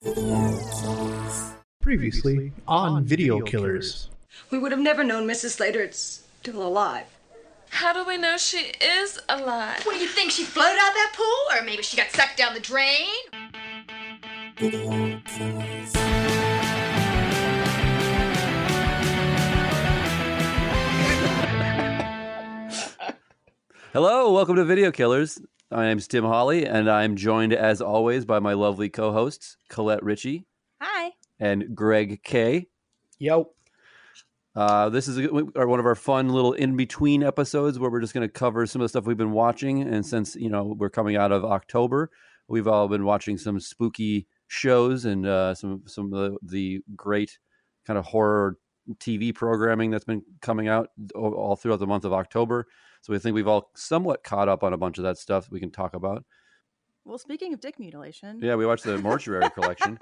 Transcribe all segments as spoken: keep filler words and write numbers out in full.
Previously on Video Killers. We would have never known Missus Slater's still alive. How do we know she is alive? What do you think? She floated out that pool? Or maybe she got sucked down the drain? Video Killers. Hello, welcome to Video Killers. My name's Tim Hawley, and I'm joined, as always, by my lovely co-hosts, Colette Ritchie. Hi. And Greg K. Yo. Uh, this is a, one of our fun little in-between episodes where we're just going to cover some of the stuff we've been watching. And since, you know, we're coming out of October, we've all been watching some spooky shows and uh, some, some of the, the great kind of horror T V programming that's been coming out all throughout the month of October. So we think we've all somewhat caught up on a bunch of that stuff we can talk about. Well, speaking of dick mutilation. Yeah, we watched the Mortuary Collection.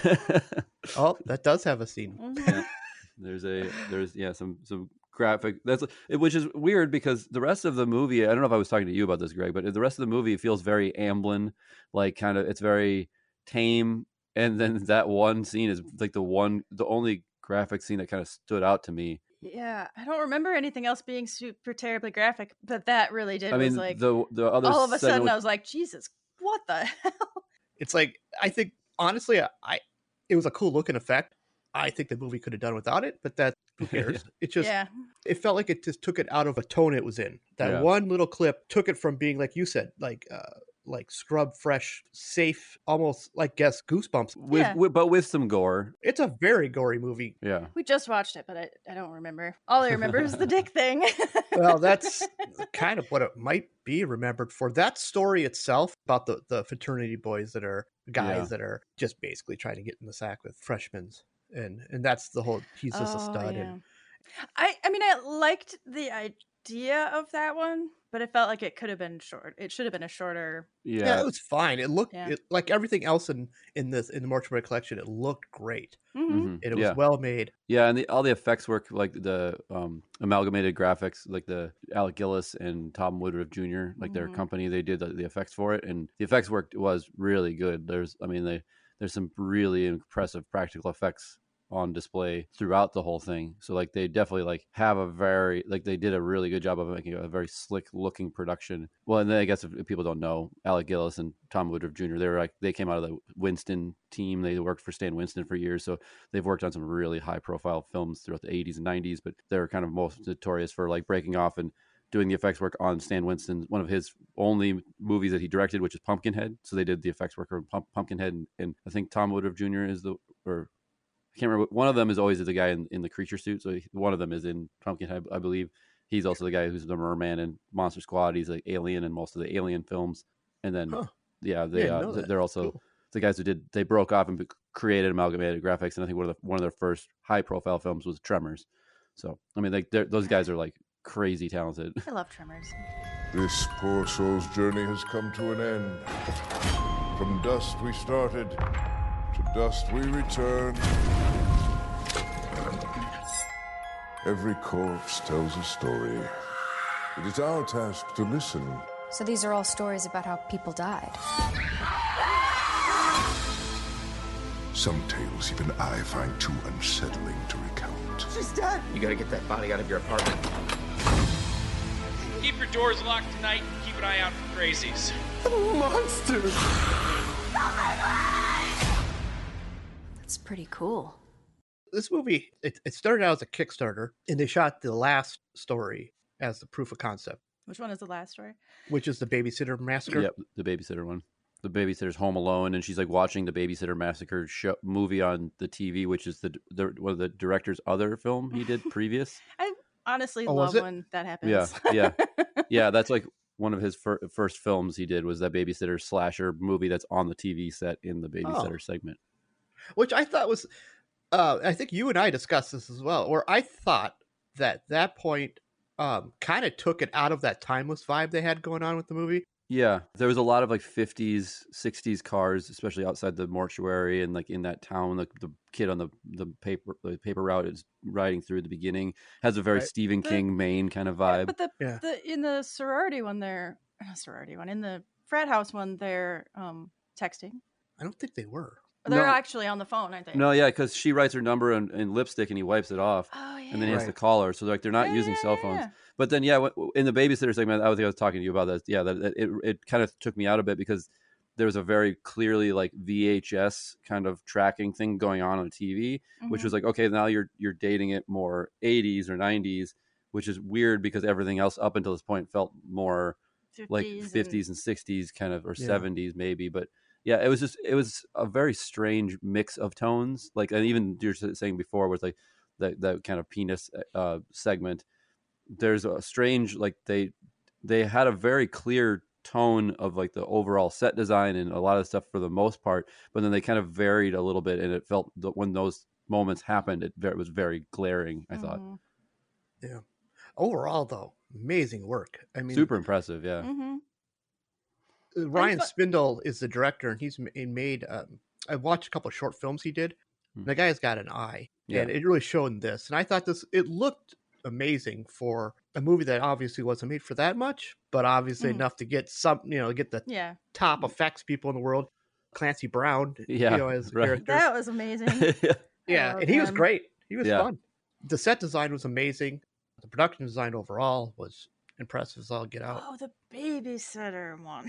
Oh, that does have a scene. Mm-hmm. Yeah. There's a, there's, yeah, some, some graphic, that's, which is weird because the rest of the movie, I don't know if I was talking to you about this, Greg, but the rest of the movie feels very Amblin, like kind of, it's very tame. And then that one scene is like the one, the only graphic scene that kind of stood out to me. Yeah, I don't remember anything else being super terribly graphic, but that really did. I mean, was like the the other all of a sudden with, I was like, Jesus, what the hell? It's like, I think, honestly, I it was a cool looking effect. I think the movie could have done without it, but that, who cares? It just, Yeah. it felt like it just took it out of a tone it was in. That Yeah. one little clip took it from being, like you said, like, uh, like scrub fresh, safe, almost like guess Goosebumps. with, Yeah. with but with some gore. It's a very gory movie. Yeah. We just watched it, but I, I don't remember. All I remember is the dick thing. Well, that's kind of what it might be remembered for. That story itself about the, the fraternity boys that are guys Yeah. that are just basically trying to get in the sack with freshmen. And and that's the whole, he's just a Oh, stud. yeah. And I, I mean, I liked the idea of that one, but it felt like it could have been short. It should have been a shorter. Yeah. yeah, it was fine. It looked Yeah. it, like everything else in, in this in the Mortuary Collection. It looked great. Mm-hmm. Mhm. And it was Yeah. well made. Yeah, and the, all the effects work, like the um, amalgamated graphics, like the Alec Gillis and Tom Woodruff Junior, like their Mhm. company, they did the, the effects for it, and the effects work was really good. There's, I mean, they there's some really impressive practical effects on display throughout the whole thing. So like they definitely like have a very like they did a really good job of making a very slick looking production. Well, and then I guess if, if people don't know, Alec Gillis and Tom Woodruff Junior, they were like they came out of the Winston team. They worked for Stan Winston for years, so they've worked on some really high profile films throughout the eighties and nineties. But they're kind of most notorious for like breaking off and doing the effects work on Stan Winston, one of his only movies that he directed, which is Pumpkinhead. So they did the effects work on Pump- Pumpkinhead, and, and I think Tom Woodruff Junior is the or. I can't remember. One of them is always the guy in, in the creature suit. So he, one of them is in Pumpkinhead, I believe. He's also the guy who's the merman in Monster Squad. He's like Alien in most of the Alien films. And then, Huh. yeah, they Yeah, I uh, know that. they're also Cool. the guys who did. They broke off and created amalgamated graphics. And I think one of the one of their first high profile films was Tremors. So I mean, like those guys are like crazy talented. I love Tremors. This poor soul's journey has come to an end. From dust we started, to dust we return. Every corpse tells a story. It is our task to listen. So these are all stories about how people died. Some tales even I find too unsettling to recount. She's dead! You gotta get that body out of your apartment. Keep your doors locked tonight and keep an eye out for crazies. Monster! That's pretty cool. This movie, it, it started out as a Kickstarter, and they shot the last story as the proof of concept, Which one is the last story? which is the Babysitter Massacre. Yep, the babysitter one. The babysitter's home alone, and she's like watching the Babysitter Massacre show, movie on the T V, which is the, the one of the director's other film he did previous. I honestly Oh, was love it? when that happens. Yeah, yeah, yeah. That's like one of his fir- first films he did was that babysitter slasher movie that's on the T V set in the babysitter Oh. segment. Which I thought was, uh, I think you and I discussed this as well, where I thought that that point um, kind of took it out of that timeless vibe they had going on with the movie. Yeah, there was a lot of like fifties, sixties cars, especially outside the mortuary and like in that town. Like the kid on the the paper the paper route is riding through at the beginning has a very Right. Stephen The- King Maine kind of vibe. But the, Yeah. the in the sorority one, they're not sorority one in the frat house one, they're um, texting. I don't think they were. They're No. actually on the phone, I think. No, yeah, because she writes her number in, in lipstick and he wipes it off, Oh, yeah. and then he has Right. to call her. So like they're not Yeah, using yeah, cell yeah, phones. yeah. But then yeah, w- in the babysitter segment, I was, I was talking to you about that. Yeah, that, that it it kind of took me out a bit because there was a very clearly like V H S kind of tracking thing going on on T V, which Mhm. was like, okay, now you're you're dating it more eighties or nineties, which is weird because everything else up until this point felt more like fifties and- fifties and sixties kind of, or Yeah. seventies maybe. But yeah, it was just it was a very strange mix of tones. Like, and even you're saying before was like that that kind of penis uh, segment. There's a strange like they they had a very clear tone of like the overall set design and a lot of stuff for the most part, but then they kind of varied a little bit, and it felt that when those moments happened, it, ve- it was very glaring. I thought Mhm. Yeah. Overall, though, amazing work. I mean, super impressive. Yeah, Mhm. uh, Ryan fu- Spindle is the director, and he's ma- he made. Um, I watched a couple of short films he did. Hmm. The guy's got an eye, Yeah. and it really showed in this. And I thought this it looked amazing for a movie that obviously wasn't made for that much, but obviously Mhm. enough to get some, you know, get the Yeah. top effects people in the world. Clancy Brown, Yeah, you know, as a right. character. That was amazing. Yeah, love and he was him. great. He was Yeah. fun. The set design was amazing. The production design overall was impressive as all get out. Oh, the babysitter one.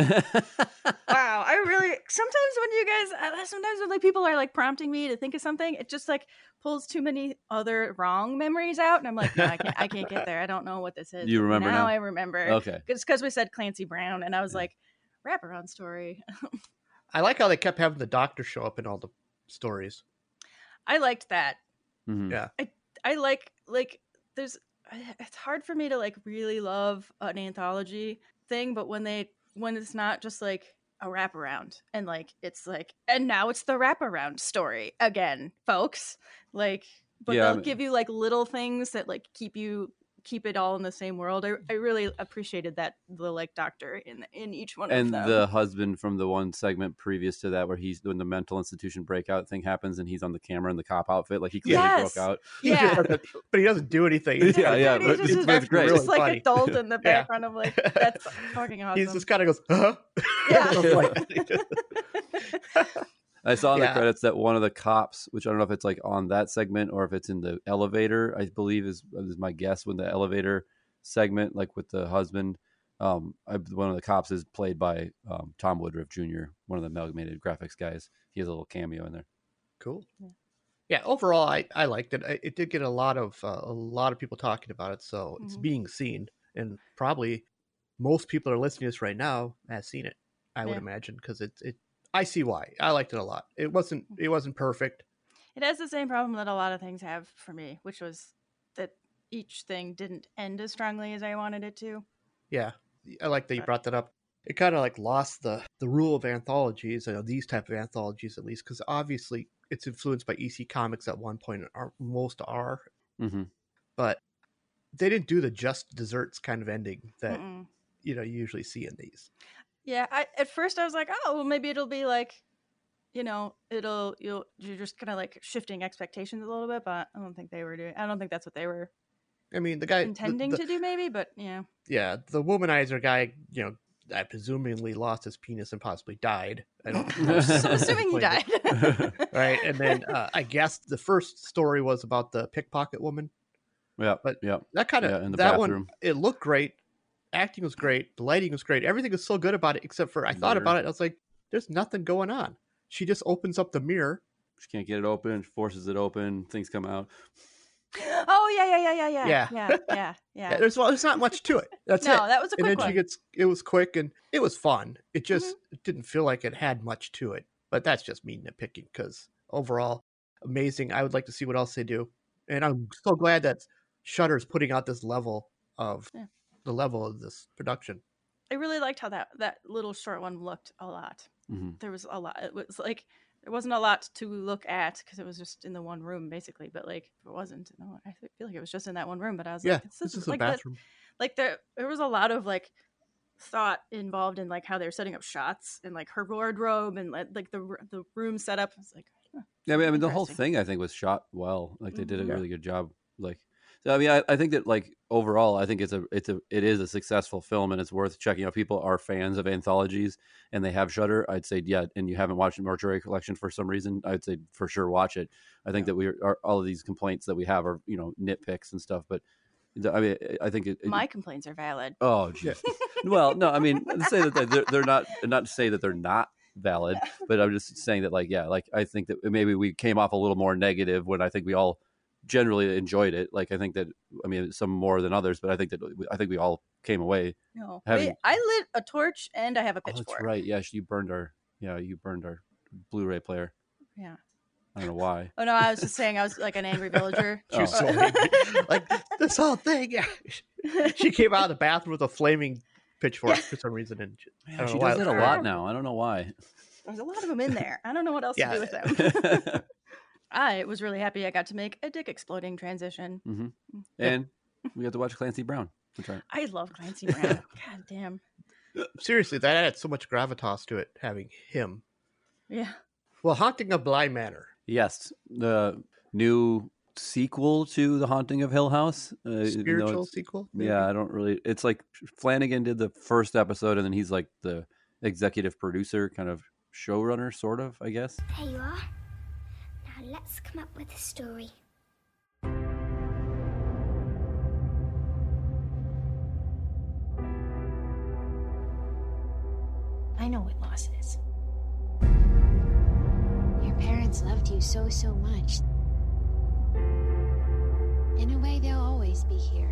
Wow, I really sometimes when you guys uh, sometimes when like people are like prompting me to think of something, it just like pulls too many other wrong memories out, and I'm like, no, I can't, I can't get there. I don't know what this is. You But remember now? I remember. Okay. It's because we said Clancy Brown, and I was like, wraparound story. I like how they kept having the doctor show up in all the stories. I liked that. Mhm. Yeah. I I like like there's it's hard for me to like really love an anthology thing, but when they when it's not just like a wraparound and like it's like and now it's the wraparound story again, folks. Like, but Yeah, I they'll mean- give you like little things that like keep you keep it all in the same world. I, I really appreciated that the like doctor in in each one And of them. the husband from the one segment previous to that, where he's when the mental institution breakout thing happens, and he's on the camera in the cop outfit, like he clearly Yes. broke out. He Yeah. just doesn't- but he doesn't do anything. Yeah, It's yeah, like- yeah, He's but just, it's- but it's great. just like Really adult in the Yeah. background of like that's fucking awesome. He's just kind of goes, huh? Yeah. I saw in Yeah. the credits that one of the cops, which I don't know if it's like on that segment or if it's in the elevator, I believe is is my guess, when the elevator segment, like with the husband, um, I, one of the cops is played by um, Tom Woodruff Junior, one of the Amalgamated Graphics guys. He has a little cameo in there. Cool. Yeah. Yeah, overall, I, I liked it. I, it did get a lot of uh, a lot of people talking about it, so it's Mhm. being seen, and probably most people that are listening to this right now has seen it. I would Yeah. imagine because it it I see why. I liked it a lot. It wasn't it wasn't perfect. It has the same problem that a lot of things have for me, which was that each thing didn't end as strongly as I wanted it to. Yeah, I like that you But- brought that up. It kind of like lost the the rule of anthologies, you know, these type of anthologies at least, because obviously it's influenced by E C Comics at one point, or most are, Mm-hmm. but they didn't do the just desserts kind of ending that Mm-mm. you know you usually see in these. Yeah, I, at first I was like, oh, well, maybe it'll be like, you know, it'll you'll you're just kind of like shifting expectations a little bit, but I don't think they were doing. I don't think that's what they were I mean, the guy the- intending the- to do, maybe, but yeah. yeah, the womanizer guy, you know, I presumably lost his penis and possibly died. I don't know. So assuming he Explained died. it. Right, and then uh, I guess the first story was about the pickpocket woman. Yeah, But yeah. That kind of Yeah, in the that bathroom. one, it looked great. Acting was great. The lighting was great. Everything was so good about it, except for I thought Mirror. about it. I was like, "There's nothing going on." She just opens up the mirror. She can't get it open, forces it open, things come out. Oh yeah, yeah, yeah, yeah, yeah, Yeah. yeah, yeah, yeah. Yeah, there's well, there's not much to it. That's no, it. that was a And quick then one. she gets. It was quick and it was fun. It just Mm-hmm. it didn't feel like it had much to it. But that's just me nitpicking because overall, amazing. I would like to see what else they do, and I'm so glad that Shudder's putting out this level of Yeah. the level of this production. I really liked how that that little short one looked a lot. Mm-hmm. There was a lot. It was like there wasn't a lot to look at because it was just in the one room basically. But like if it wasn't, no, I feel like it was just in that one room. But I was Yeah, like, this, this is is a like the, bathroom. like there there was a lot of like thought involved in like how they were setting up shots and like her wardrobe and like, like the r- the room setup. It's like huh, Yeah, I mean, I mean the whole interesting. thing I think was shot well. Like they did a Mhm. Yeah. really good job. Like So I mean, I, I think that like overall, I think it's a it's a it is a successful film and it's worth checking out. People are fans of anthologies and they have Shudder. I'd say yeah, and you haven't watched Mortuary Collection for some reason, I'd say for sure watch it. I think yeah. that we are all of these complaints that we have are you know nitpicks and stuff, but I mean, I think it, it, my complaints are valid. Oh, geez. Well, no, I mean, to say that they're, they're not not to say that they're not valid, but I'm just saying that like yeah, like I think that maybe we came off a little more negative when I think we all generally enjoyed it. Like I think that I mean some more than others, but I think that I think we all came away. No, having... Wait, I lit a torch and I have a pitchfork. Oh, that's right. Yeah, you burned our yeah you burned our Blu-ray player. Yeah. I don't know why. Oh no, I was just saying I was like an angry villager. She was so angry. Like this whole thing. Yeah. She came out of the bathroom with a flaming pitchfork for some reason, and she, yeah, she does it a lot now. I don't know why. There's a lot of them in there. I don't know what else yeah. to do with them. I was really happy I got to make a dick exploding transition. Mm-hmm. And we got to watch Clancy Brown. That's right. I love Clancy Brown. God damn. Seriously, that added so much gravitas to it, having him. Yeah. Well, Haunting of Bly Manor. Yes. The new sequel to The Haunting of Hill House. Uh, Spiritual sequel? Maybe? Yeah, I don't really... It's like Flanagan did the first episode, and then he's like the executive producer, kind of showrunner, sort of, I guess. There you are. Now let's come up with a story. I know what loss is. Your parents loved you so, so much. In a way, they'll always be here.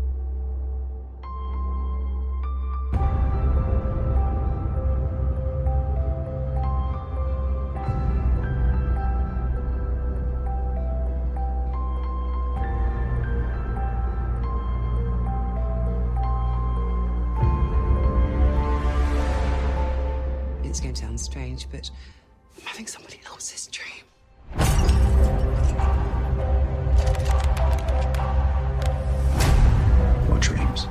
It's going to sound strange, but I'm having somebody else's dream. What dreams?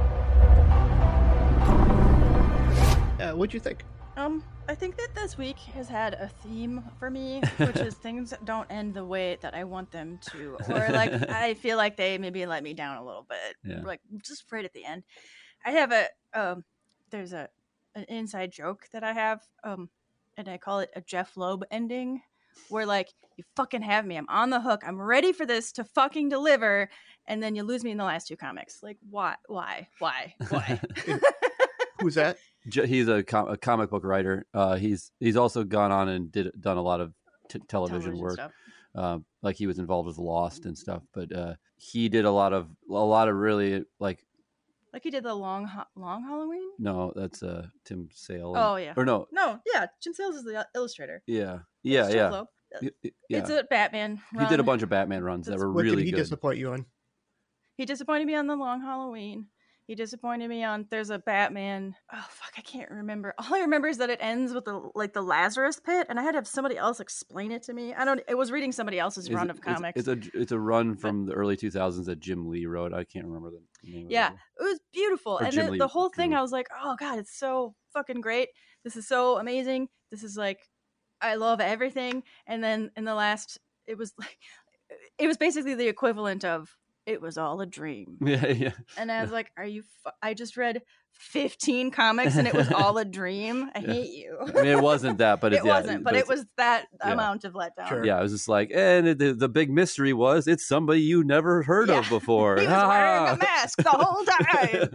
Uh, what'd you think? Um, I think that this week has had a theme for me, which is things don't end the way that I want them to, or like I feel like they maybe let me down a little bit, yeah. like just right at the end. I have a um, there's a an inside joke that I have, um, and I call it a Jeff Loeb ending, where like you fucking have me, I'm on the hook, I'm ready for this to fucking deliver, and then you lose me in the last two comics. Like why, why, why, why? Who's that? He's a, com- a comic book writer. Uh, he's he's also gone on and did done a lot of t- television, television work. Uh, like he was involved with Lost and stuff. But uh, he did a lot of a lot of really like. Like he did the long long Halloween. No, that's uh, Tim Sale. And, oh yeah. Or no. No, yeah. Tim Sales is the illustrator. Yeah, yeah, yeah. yeah. It's a Batman run. He did a bunch of Batman runs that's, that were really good. What did he good. disappoint you on? He disappointed me on the long Halloween. He disappointed me on there's a Batman. Oh fuck, I can't remember. All I remember is that it ends with the like the Lazarus Pit, and I had to have somebody else explain it to me. I don't. I was reading somebody else's is run it, of comics. It's, it's a it's a run from but, the early two thousands that Jim Lee wrote. I can't remember the name. Yeah, of it. It was beautiful, Or and Jim then Lee the whole thing, drew. I was like, oh god, it's so fucking great. This is so amazing. This is like, I love everything. And then in the last, it was like, it was basically the equivalent of. It was all a dream. Yeah, yeah. And I was like, are you, fu- I just read fifteen comics and it was all a dream. I Yeah. hate you. I mean, it wasn't that, but it it's, yeah, wasn't, but, but it it's- was that yeah. amount of letdown. Sure. Yeah, I was just like, and the, the big mystery was it's somebody you never heard Yeah. of before. He was wearing a mask the whole time.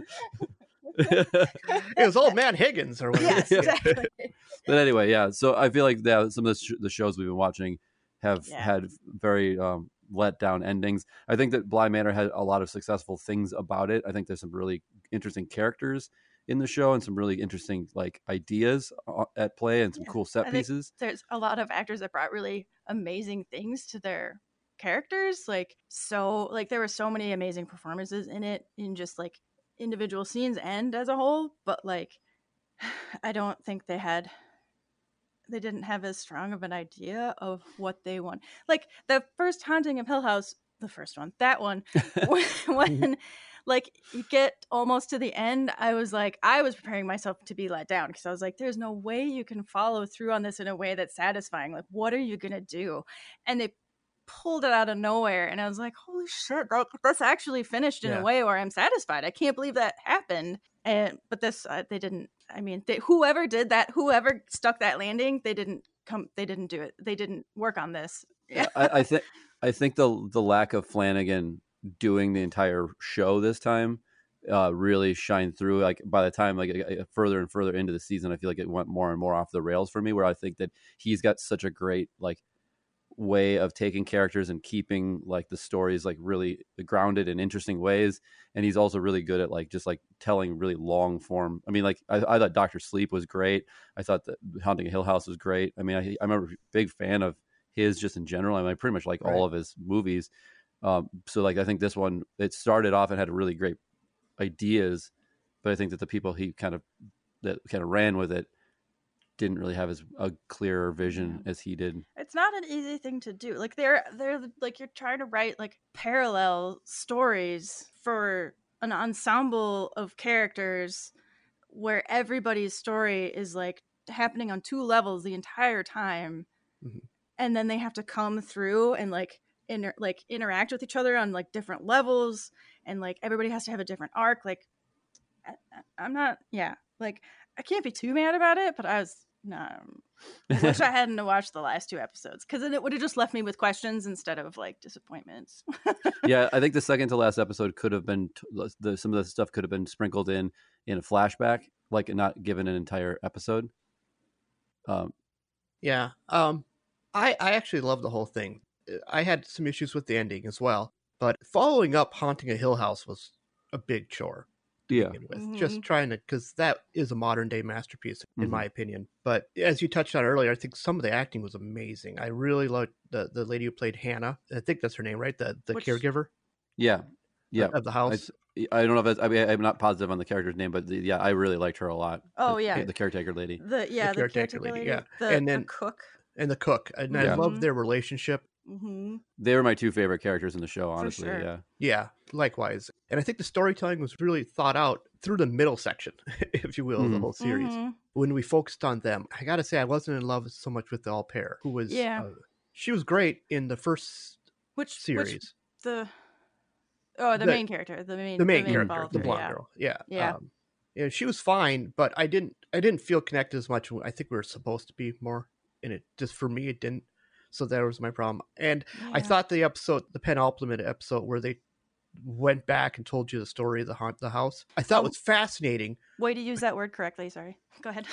It was old man Higgins or whatever. Yes, exactly. But anyway, yeah. So I feel like that some of the, sh- the shows we've been watching have Yeah. had very um, let down endings. I think that Bly Manor had a lot of successful things about it. I think there's some really interesting characters in the show and some really interesting like ideas uh, at play and some Yeah. cool set I think pieces. There's a lot of actors that brought really amazing things to their characters. Like, so, like, there were so many amazing performances in it, in just like individual scenes and as a whole. But like, I don't think they had, they didn't have as strong of an idea of what they want. Like, the first Haunting of Hill House, the first one, that one, when, when like you get almost to the end, I was like, I was preparing myself to be let down because I was like, there's no way you can follow through on this in a way that's satisfying. Like, what are you gonna do? And they pulled it out of nowhere, and I was like, holy shit, like, that's actually finished in Yeah. a way where I'm satisfied. I can't believe that happened. And but this uh, they didn't. I mean, they, whoever did that, whoever stuck that landing, they didn't come. They didn't do it. They didn't work on this. Yeah. I, I think I think the the lack of Flanagan doing the entire show this time uh, really shined through. Like by the time like uh, further and further into the season, I feel like it went more and more off the rails for me. Where I think that he's got such a great like way of taking characters and keeping like the stories like really grounded in interesting ways, and he's also really good at like just like telling really long form. I mean, like I, I thought Doctor Sleep was great. I thought that Haunting of Hill House was great. I mean, I, I remember a big fan of his just in general. I mean, I pretty much like Right. all of his movies. Um, so like I think this one, it started off and had really great ideas, but I think that the people he kind of that kind of ran with it didn't really have as a clearer vision as he did. It's not an easy thing to do. Like they're they're like you're trying to write like parallel stories for an ensemble of characters where everybody's story is like happening on two levels the entire time. Mhm. And then they have to come through and like inter- like interact with each other on like different levels, and like everybody has to have a different arc. Like I, I- I'm not yeah, like I can't be too mad about it, but I was no. I wish I hadn't watched the last two episodes, because then it would have just left me with questions instead of like disappointments. Yeah, I think the second to last episode could have been the some of the stuff could have been sprinkled in in a flashback, like not given an entire episode. Um, Yeah. Um, I I actually love the whole thing. I had some issues with the ending as well, but following up Haunting a Hill House was a big chore. to Yeah. begin with. Mhm. Just trying to, because that is a modern day masterpiece in Mhm. my opinion. But as you touched on earlier, I think some of the acting was amazing. I really loved the the lady who played Hannah. I think that's her name, right? The the Which- caregiver yeah, yeah. of the house. I, I don't know if it's, I mean, I'm not positive on the character's name, but the, yeah, I really liked her a lot. Oh, The- yeah. the caretaker lady. The yeah, the, caretaker caretaker lady, lady, yeah. the, And the then- cook. and the cook. And I Yeah. loved their relationship. Mm-hmm. They were my two favorite characters in the show, honestly. sure. Yeah. Yeah, likewise. And I think the storytelling was really thought out through the middle section, if you will, of the Mhm. whole series. Mhm. When we focused on them, I gotta say, I wasn't in love so much with the all pair, who was, Yeah. uh, she was great in the first Which series. Which, the oh, the, The- main character, the main the main character, involved the here, blonde yeah. girl. Yeah. Yeah. Um, yeah, she was fine, but I didn't I didn't feel connected as much. I think we were supposed to be more in it. Just for me, it didn't. So that was my problem. And I Yeah. thought the episode, the penultimate episode where they went back and told you the story of the haunt the house, I thought Oh. was fascinating. Way to use that word correctly. Sorry. Go ahead.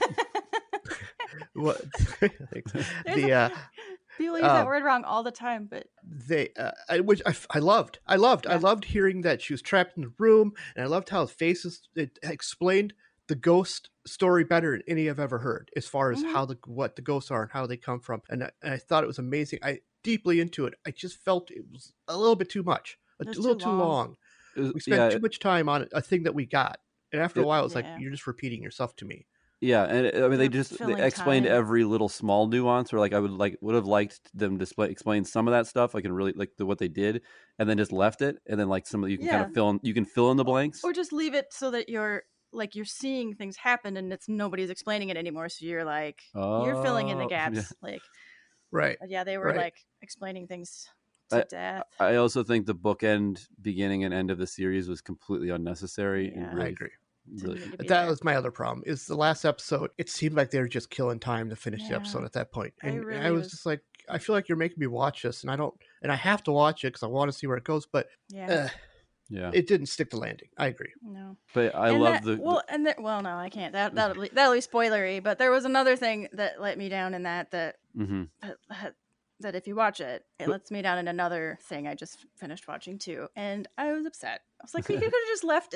What thanks. There's the a- uh, People use that um, word wrong all the time, but they uh, I, which I, I loved I loved I Yeah. loved hearing that she was trapped in the room, and I loved how the faces it explained the ghost story better than any I've ever heard, as far as Mhm. how the what the ghosts are and how they come from. And I, and I thought it was amazing. I deeply into it. I just felt it was a little bit too much, a It was little too too long. long. It was- We spent yeah, too much time on a thing that we got, and after a It- while, it's Yeah. like you're just repeating yourself to me. Yeah, and I mean, they They're just they filling explained time. every little small nuance. Or like, I would like would have liked them to display, explain some of that stuff, like in really like the, what they did, and then just left it, and then like some of you can kind Yeah. of fill in, you can fill in the blanks. or just leave it so that you're like you're seeing things happen and it's nobody's explaining it anymore. So you're like you're filling in the Oh, yeah. gaps. Like Right. but yeah, they were Right. like explaining things to death. I also think the bookend, beginning and end of the series was completely unnecessary. Yeah. And really, I agree. really, Didn't need to be That there. was my other problem. Is the last episode? It seemed like they were just killing time to finish the Yeah. episode at that point, I and I, really was, was- just like, I feel like you're making me watch this, and I don't, and I have to watch it because I want to see where it goes. But Yeah. uh, yeah. it didn't stick the landing. I agree. No. But I And love that- the, the- well, and there, well, no, I can't. That that'll be, that'll be spoilery. But there was another thing that let me down in that that mhm. that, that, that if you watch it, it lets me down in another thing I just finished watching too, and I was upset. I was like, we could have just left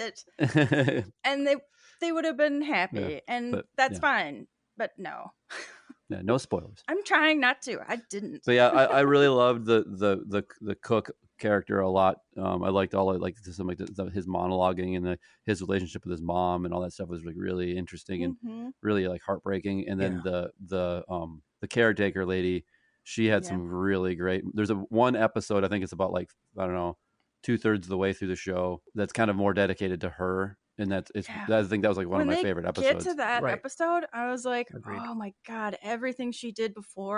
it, and they they would have been happy, Yeah, and but- that's yeah. fine. But no, yeah, no spoilers. I'm trying not to. I didn't. But yeah, I, I really loved the the the the cook character a lot. Um, I liked all of, like some like the, the, his monologuing and the, his relationship with his mom and all that stuff was like really interesting and Mhm. really like heartbreaking. And then Yeah. the the um the caretaker lady, she had Yeah. some really great. There's a one episode, I think it's about like I don't know, two thirds of the way through the show that's kind of more dedicated to her, and that's it's Yeah. that, I think that was like one when of my they favorite get episodes. to that Right. episode, I was like, Agreed. oh my god, everything she did before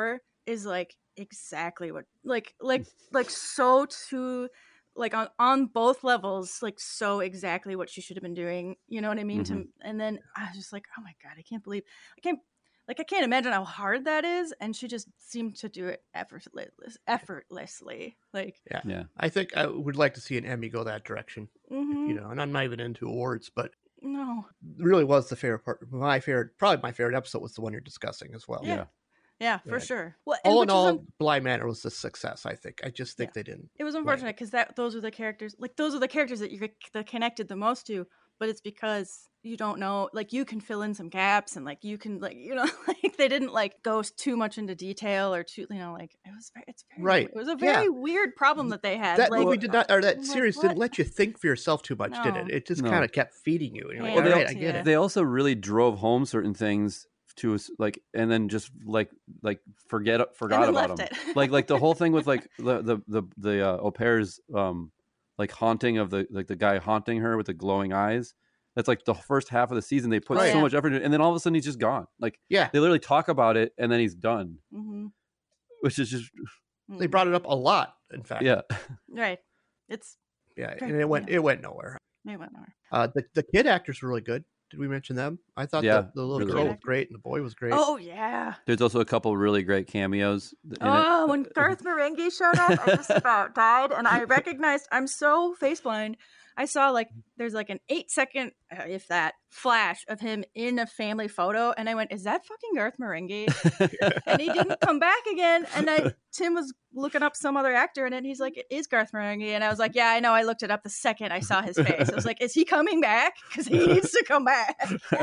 is like exactly what like like like so to like on on both levels, like so exactly what she should have been doing. You know what I mean? Mhm. To and then I was just like, oh my god, I can't believe I can't like I can't imagine how hard that is. And she just seemed to do it effortless, effortlessly. Like Yeah. Yeah. I think I would like to see an Emmy go that direction. mhm. You know, and I'm not even into awards, but No. really was the favorite part. My favorite, probably my favorite episode was the one you're discussing as well. Yeah. Yeah, for Yeah. sure. Well, and All which in is all, un- Bly Manor was a success. I think. I just think Yeah. they didn't. it was land unfortunate because that those are the characters like those are the characters that you're that connected the most to, but it's because you don't know like you can fill in some gaps and like you can like you know like they didn't like go s- too much into detail or too you know like it was ve- it's very Right. it was a Yeah. very weird problem that they had That like movie did not, or that I'm like, series what? didn't let you think for yourself too much, did it? No. It just No. kind of kept feeding you. And you're like, Yeah. all Well, they right, al- I get yeah. it. They also really drove home certain things to us, like, and then just like like forget forgot then about left them. it. like like the whole thing with like the the the the uh, au pair's um like haunting of the like the guy haunting her with the glowing eyes. That's like the first half of the season. They put Oh, so yeah. much effort into it, and then all of a sudden he's just gone. Like Yeah, they literally talk about it, and then he's done, Mhm. which is just they brought it up a lot. In fact, yeah. Right. It's yeah, Very- and it went yeah. it went nowhere. they went nowhere. Uh, the the kid actors were really good. Did we mention them? I thought Yeah, the, the little really girl good. was great and the boy was great. Oh yeah. There's also a couple really great cameos in it. Oh, when Garth Marenghi showed up, I just about died, and I recognized. I'm so face blind. I saw like there's like an eight second, uh, if that, flash of him in a family photo, and I went, "Is that fucking Garth Marenghi?" And he didn't come back again. And I Tim was looking up some other actor, and then he's like, "It is Garth Marenghi," and I was like, "Yeah, I know." I looked it up the second I saw his face. I was like, "Is he coming back? Because he needs to come back."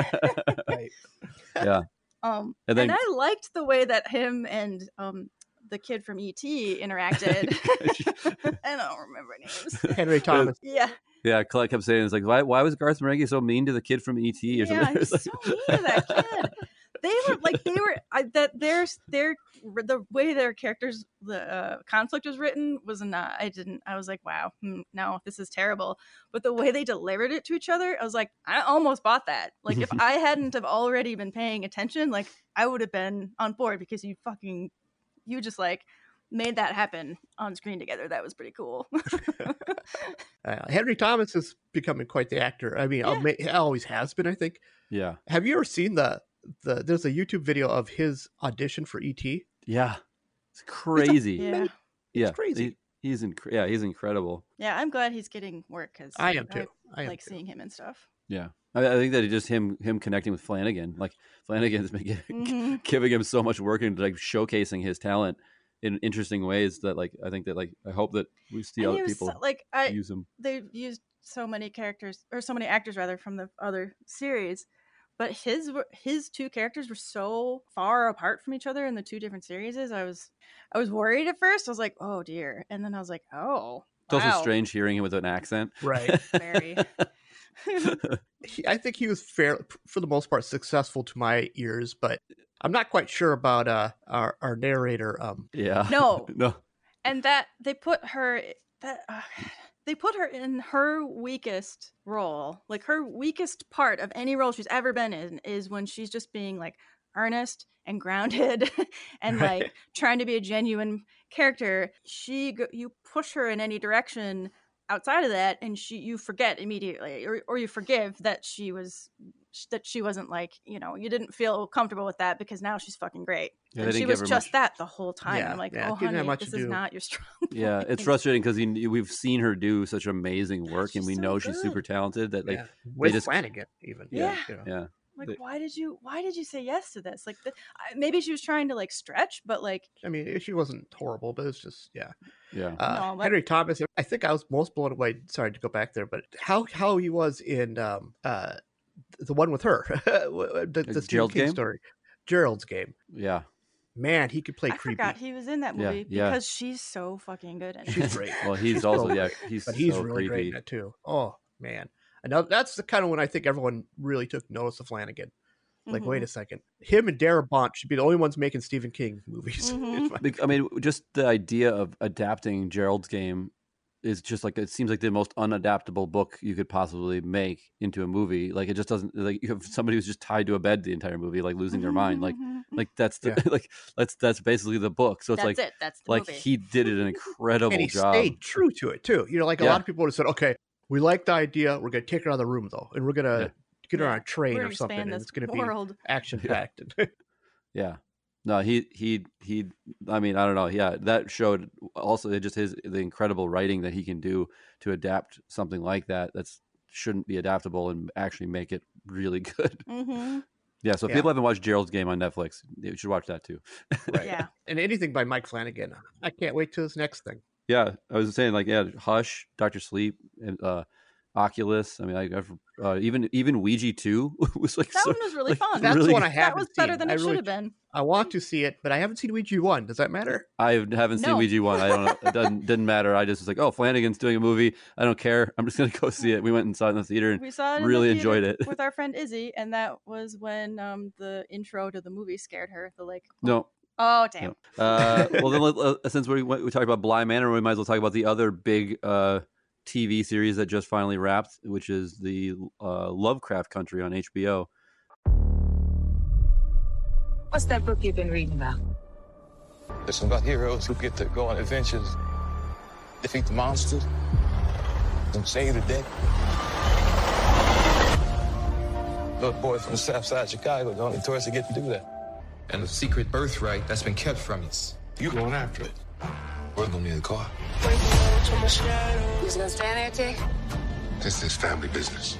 Right. Yeah. Um, And and, then- I liked the way that him and um the kid from E T interacted. I don't remember names. Henry Thomas. Yeah, Yeah, Colette kept saying, "It's like, why, why was Garth Marenghi so mean to the kid from E T or yeah, something?" he's It's so like- mean to that kid. They were like they were I, that their their the way their characters the uh, conflict was written was not. I didn't. I was like, wow, hmm, no, this is terrible. But the way they delivered it to each other, I was like, I almost bought that. Like if I hadn't have already been paying attention, like I would have been on board because you fucking you just like made that happen on screen together. That was pretty cool. Uh, Henry Thomas is becoming quite the actor. I mean, Yeah. ama- he always has been. I think. yeah, Have you ever seen the the? There's a YouTube video of his audition for E T. yeah, it's crazy. yeah, yeah, crazy. He, he's inc- yeah, he's incredible. yeah. I'm glad he's getting work because I am too. I am like too. seeing him and stuff. Yeah, I, I think that it just him him connecting with Flanagan, like Flanagan's been giving, Mhm. giving him so much work and like showcasing his talent in interesting ways that like I think that like I hope that we see And he other was people so- like I use him. they've used so many characters or so many actors rather from the other series, but his were- his two characters were so far apart from each other in the two different series. I was I was worried at first. I was like, oh dear, and then I was like, oh, It's also wow. strange hearing him with an accent. Right. Very. He, I think he was fair for the most part successful to my ears, but I'm not quite sure about uh our, our narrator. Um, Yeah. No. no. And that they put her that uh, they put her in her weakest role, like her weakest part of any role she's ever been in is when she's just being like earnest and grounded and Right. like trying to be a genuine character. She go- you push her in any direction outside of that and she you forget immediately or or you forgive that she was that she wasn't like, you know, you didn't feel comfortable with that because now she's fucking great. Yeah, they and she didn't was give her just much- that the whole time. Yeah, I'm like, yeah, oh it didn't have honey, much this to is do. not your strong Yeah, point. it's frustrating because we've seen her do such amazing work, and She's we so know she's good. super talented. That like yeah. they With just Flanagan, even. Yeah. You know. yeah, Like, They- why did you why did you say yes to this? Like, the, I, maybe she was trying to like stretch, but like, I mean, she wasn't horrible, but it's just yeah. yeah. Uh, No, but- Henry Thomas. I think I was most blown away. Sorry to go back there, but how how he was in um uh the one with her, the, the Stephen Gerald's King Game? story, Gerald's Game. Yeah. Man, he could play I creepy. forgot he was in that Yeah, movie yeah. because she's so fucking good in it. She's great. Well, he's She's also so yeah, great. he's but he's so really great creepy. in it too. Oh man, I know that's the kind of when I think everyone really took notice of Flanagan. Like, Mhm. wait a second, him and Darabont should be the only ones making Stephen King movies. Mhm. It's my- Like, I mean, just the idea of adapting Gerald's Game is just like, it seems like the most unadaptable book you could possibly make into a movie. Like it just doesn't, like you have somebody who's just tied to a bed the entire movie, like losing their mind. Like, like that's the, yeah. like that's that's basically the book. So it's that's like it. That's the like movie. he did an incredible and he job. stayed true to it too. You know, like a yeah. lot of people would have said, "Okay, we like the idea. We're going to take her out of the room though, and we're going to yeah. get her yeah. on a train we're or something, and it's going to be action packed." Yeah. yeah. No, he he he. I mean, I don't know. Yeah, that showed also just his the incredible writing that he can do to adapt something like that. That's shouldn't be adaptable and actually make it really good. Mm-hmm. Yeah. So if yeah. people haven't watched Gerald's Game on Netflix, you should watch that too. Right. Yeah. And anything by Mike Flanagan, I can't wait to his next thing. Yeah, I was saying like yeah, Hush, Doctor Sleep, and uh, Oculus. I mean, I, I've uh, even even Ouija two was like that so, one was really like, fun. That's really the one I haven't That was seen. better than I it really, should have been. I want to see it, but I haven't seen Ouija one. Does that matter? I haven't seen No. Ouija one. I don't know. It doesn't didn't matter. I just was like, oh, Flanagan's doing a movie. I don't care. I'm just gonna go see it. We went and saw it in the theater and We saw it in really the theater enjoyed it. with our friend Izzy, and that was when um the intro to the movie scared her. The like. No. Oh damn. No. Uh, well, then let, uh, since we went, we talked about Bly Manor, we might as well talk about the other big uh, T V series that just finally wrapped, which is the uh, Lovecraft Country on H B O. What's that book you've been reading about? It's about heroes who get to go on adventures, defeat the monsters, and save the day. Little boy from the south side of Chicago, the only tourist to get to do that. And a secret birthright that's been kept from us. You going after it. We're gonna need a car. Who's gonna stand there, Jay? This is family business.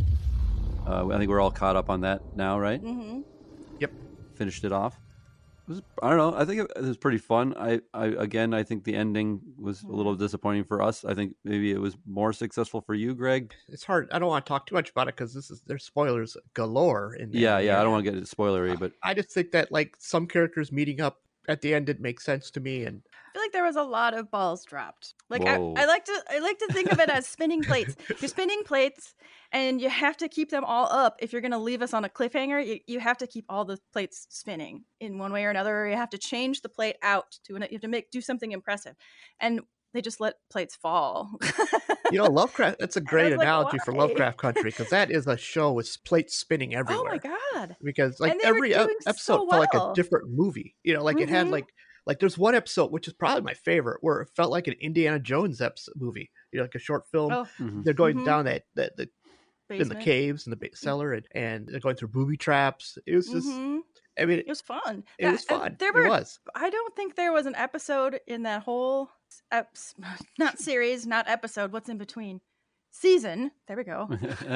Uh, I think we're all caught up on that now, right? Mm-hmm. Yep. Finished it off. It was, I don't know. I think it, it was pretty fun. I, I again, I think the ending was a little disappointing for us. I think maybe it was more successful for you, Greg. It's hard. I don't want to talk too much about it because this is there's spoilers galore in there. Yeah, yeah. I don't want to get it spoilery, but I just think that like some characters meeting up at the end didn't make sense to me, and I feel like there was a lot of balls dropped. Like I, Whoa. I like to I like to think of it as spinning plates. You're spinning plates and you have to keep them all up. If you're gonna leave us on a cliffhanger, you, you have to keep all the plates spinning in one way or another, or you have to change the plate out to an, you have to make do something impressive. And they just let plates fall. you know, Lovecraft. That's a great like, analogy for why? Lovecraft Country because that is a show with plates spinning everywhere. Oh my god! Because like And they were every ep- doing episode so felt like a well. different movie. You know, like it had Mhm. like like there's one episode which is probably my favorite where it felt like an Indiana Jones episode movie. You know, like a short film. Oh. Mhm. They're going Mhm. down that that the in the Basement. caves in the ba- cellar and, and they're going through booby traps. It was just. Mhm. I mean, It was fun. it was That- uh, fun. There were, It was. I don't think there was an episode in that whole ep- not series, not episode. What's in between? Season. There we go.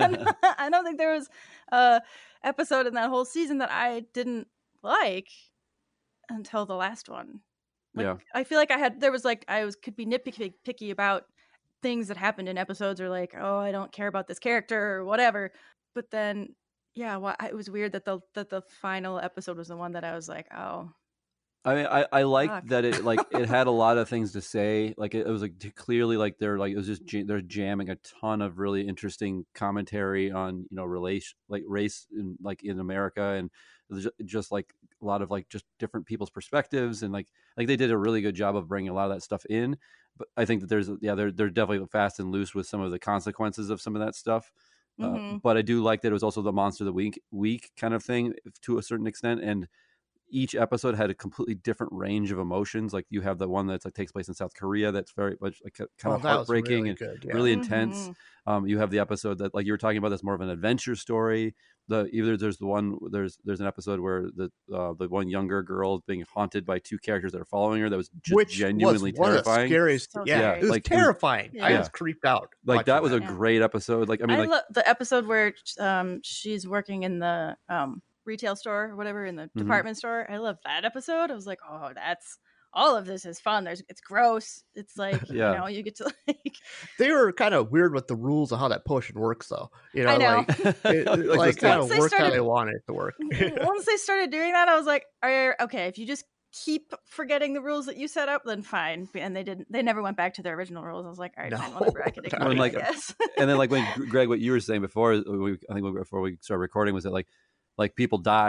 I don't think there was a episode in that whole season that I didn't like until the last one. Like, yeah. I feel like I had there was like I was could be nitpicky picky about things that happened in episodes, or like, oh, I don't care about this character or whatever. But then, yeah, well, it was weird that the that the final episode was the one that I was like, oh, I mean, I, I liked Fuck. that it like it had a lot of things to say. Like it, it was like t- clearly like they're like it was just ja- they're jamming a ton of really interesting commentary on you know relation like race in like in America and ju- just like a lot of like just different people's perspectives and like like they did a really good job of bringing a lot of that stuff in. But I think that there's yeah they're they're definitely fast and loose with some of the consequences of some of that stuff. Uh, Mhm. but I do like that it was also the monster of the week week kind of thing to a certain extent and. Each episode had a completely different range of emotions. Like you have the one that like, takes place in South Korea that's very much like kind Oh, of that was heartbreaking really and good, yeah. really intense. Mhm. Um, you have the episode that like you were talking about that's more of an adventure story. The either there's the one there's there's an episode where the uh, the one younger girl is being haunted by two characters that are following her that was just Which genuinely was one terrifying. of the scariest. So yeah, scary. it was like, terrifying. I Yeah. was creeped out. Like watching that was a Yeah. great episode. Like I I, mean, like love the episode where um she's working in the um retail store or whatever in the Mhm. department store. I love that episode. I was like, oh, that's all of this is fun. There's it's gross. It's like Yeah. you know you get to like They were kind of weird with the rules of how that potion works, though. You know, I know. like it, Like like the kind Once of they worked how started- they wanted it to work. once they started doing that, I was like, are okay, if you just keep forgetting the rules that you set up, then fine. And they didn't. They never went back to their original rules. I was like, all right, No. fine, whatever. I can Well, ignore it, like- I guess. and then like when Greg, what you were saying before, we, I think before we started recording was that like like people die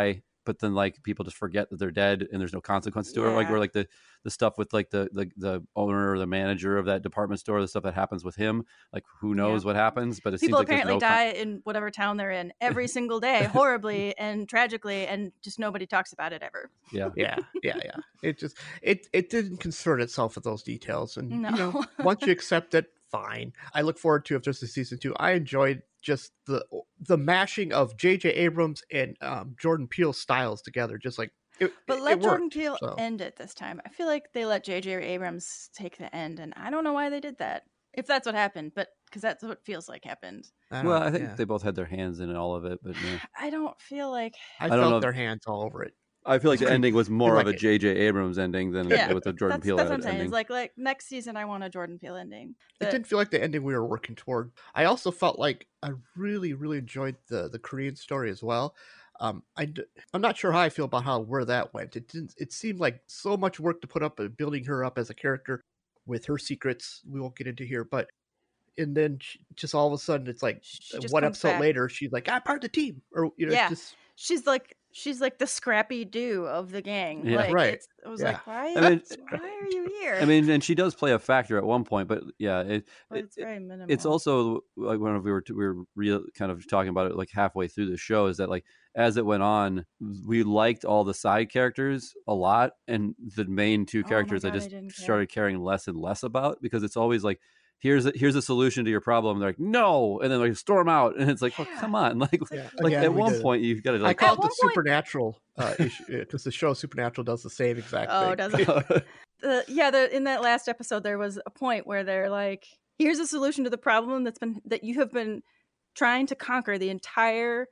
but then like people just forget that they're dead and there's no consequence to it. Like, or like the, the stuff with like the, the, the owner or the manager of that department store, the stuff that happens with him, like who knows yeah. what happens, but it people seems like apparently no die con- in whatever town they're in every single day, horribly and tragically, and just nobody talks about it ever. Yeah. Yeah. Yeah. Yeah. It just, it, it didn't concern itself with those details. And, no. you know, once you accept it, fine. I look forward to if there's a season two. I enjoyed just the the mashing of J J Abrams and um, Jordan Peele's styles together. Just like, it, but it, let it Jordan worked, Peele so. end it this time. I feel like they let J J Abrams take the end, and I don't know why they did that. If that's what happened, but because that's what it feels like happened. I well, know, I think yeah. they both had their hands in all of it, but yeah. I don't feel like I, I felt don't know their if... hands all over it. I feel like the ending was more like of a J J Abrams ending than yeah, with the Jordan that's, Peele that's ending. what I'm saying. It's like like next season, I want a Jordan Peele ending. It didn't feel like the ending we were working toward. I also felt like I really, really enjoyed the the Korean story as well. Um, I I'm not sure how I feel about how where that went. It didn't. It seemed like so much work to put up and building her up as a character with her secrets. We won't get into here, but and then she, just all of a sudden, it's like one episode back. later, she's like, "I'm part of the team," or you know, yeah, just she's like. She's like the scrappy do of the gang. Yeah. Like, right. It's, I was yeah. like, why? I mean, why are you here? I mean, and she does play a factor at one point, but yeah, it, but it, it's very minimal. it's also like when we were we were real kind of talking about it like halfway through the show is that like as it went on, we liked all the side characters a lot, and the main two characters oh God, I just I started caring less and less about because it's always like. Here's a, here's a solution to your problem. They're like, no, and then like storm out, and it's like, yeah. well, come on, like, yeah. like Again, at one did. point you've got to. Like, I call it the point... supernatural uh, issue because the show Supernatural does the same exact oh, thing. does it? the, yeah, the, in that last episode, there was a point where they're like, here's a solution to the problem that's been that you have been trying to conquer the entire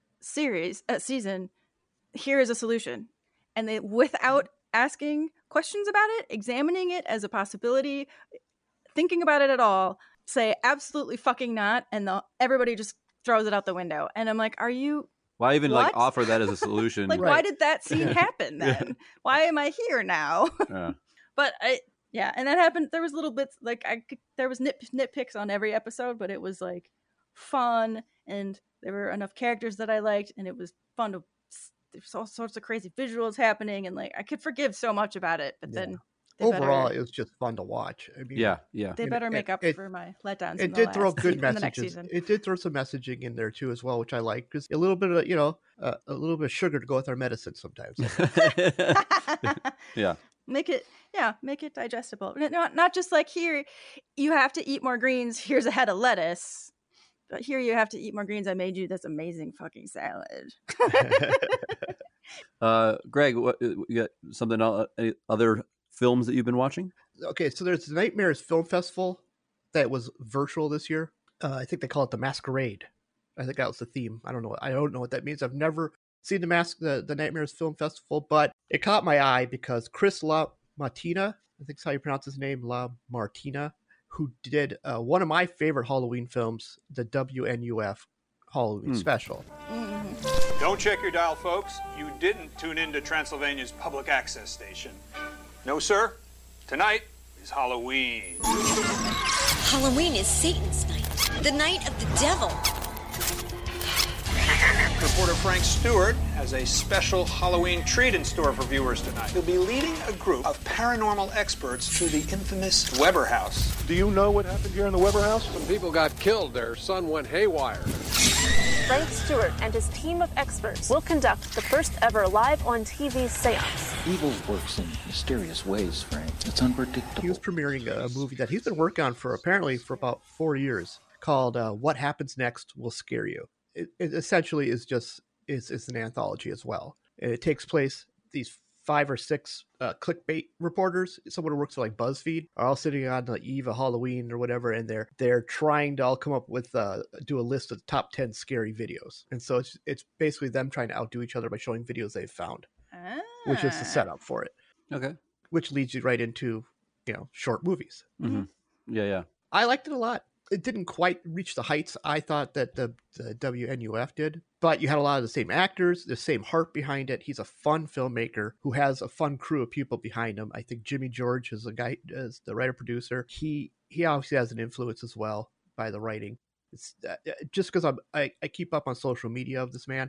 series uh, season. Here is a solution, and they without asking questions about it, examining it as a possibility. Thinking about it at all, say absolutely fucking not, and the, everybody just throws it out the window. And I'm like, are you? Why even what? like offer that as a solution? like, right. why did that scene happen then? yeah. Why am I here now? yeah. But I, yeah, and that happened. There was little bits like I, could, there was nit nitpicks on every episode, but it was like fun, and there were enough characters that I liked, and it was fun to. There's all sorts of crazy visuals happening, and like I could forgive so much about it, but yeah. then. Overall, better, it was just fun to watch. I mean, yeah, yeah. They better know, make up it, for my letdowns. It did throw last, good in messages. It did throw some messaging in there too, as well, which I like because a little bit of you know uh, a little bit of sugar to go with our medicine sometimes. yeah. Make it, yeah, make it digestible. Not not just like here, you have to eat more greens. Here's a head of lettuce. But here you have to eat more greens. I made you this amazing fucking salad. uh, Greg, what you got something uh, any other films that you've been watching? Okay, so there's the Nightmares Film Festival that was virtual this year. Uh, I think they call it the Masquerade. I think that was the theme. I don't know. I don't know what that means. I've never seen the mask the, the Nightmares Film Festival, but it caught my eye because Chris La Martina, I think that's how you pronounce his name, La Martina, who did uh, one of my favorite Halloween films, the W N U F Halloween mm. special. Mm-hmm. Don't check your dial, folks. You didn't tune into Transylvania's public access station. No, sir. Tonight is Halloween. Halloween is Satan's night, the night of the devil. Reporter Frank Stewart has a special Halloween treat in store for viewers tonight. He'll be leading a group of paranormal experts to the infamous Weber House. Do you know what happened here in the Weber House? Some people got killed. Their son went haywire. Frank Stewart and his team of experts will conduct the first ever live on T V seance. Evil works in mysterious ways, Frank. It's unpredictable. He was premiering a movie that he's been working on for apparently for about four years called uh, What Happens Next Will Scare You. It, it essentially is just is, is an anthology as well. And it takes place, these five or six uh, clickbait reporters, someone who works for like BuzzFeed, are all sitting on the eve of Halloween or whatever, and they're they're trying to all come up with uh, do a list of the top ten scary videos. And so it's it's basically them trying to outdo each other by showing videos they've found, ah. which is the setup for it. Okay, which leads you right into you know short movies. Mm-hmm. Yeah, yeah. I liked it a lot. It didn't quite reach the heights I thought that the, the W N U F did, but you had a lot of the same actors, the same heart behind it. He's a fun filmmaker who has a fun crew of people behind him. I think Jimmy George is a guy, is the writer producer. He he obviously has an influence as well by the writing. It's uh, just because I'm I, I keep up on social media of this man,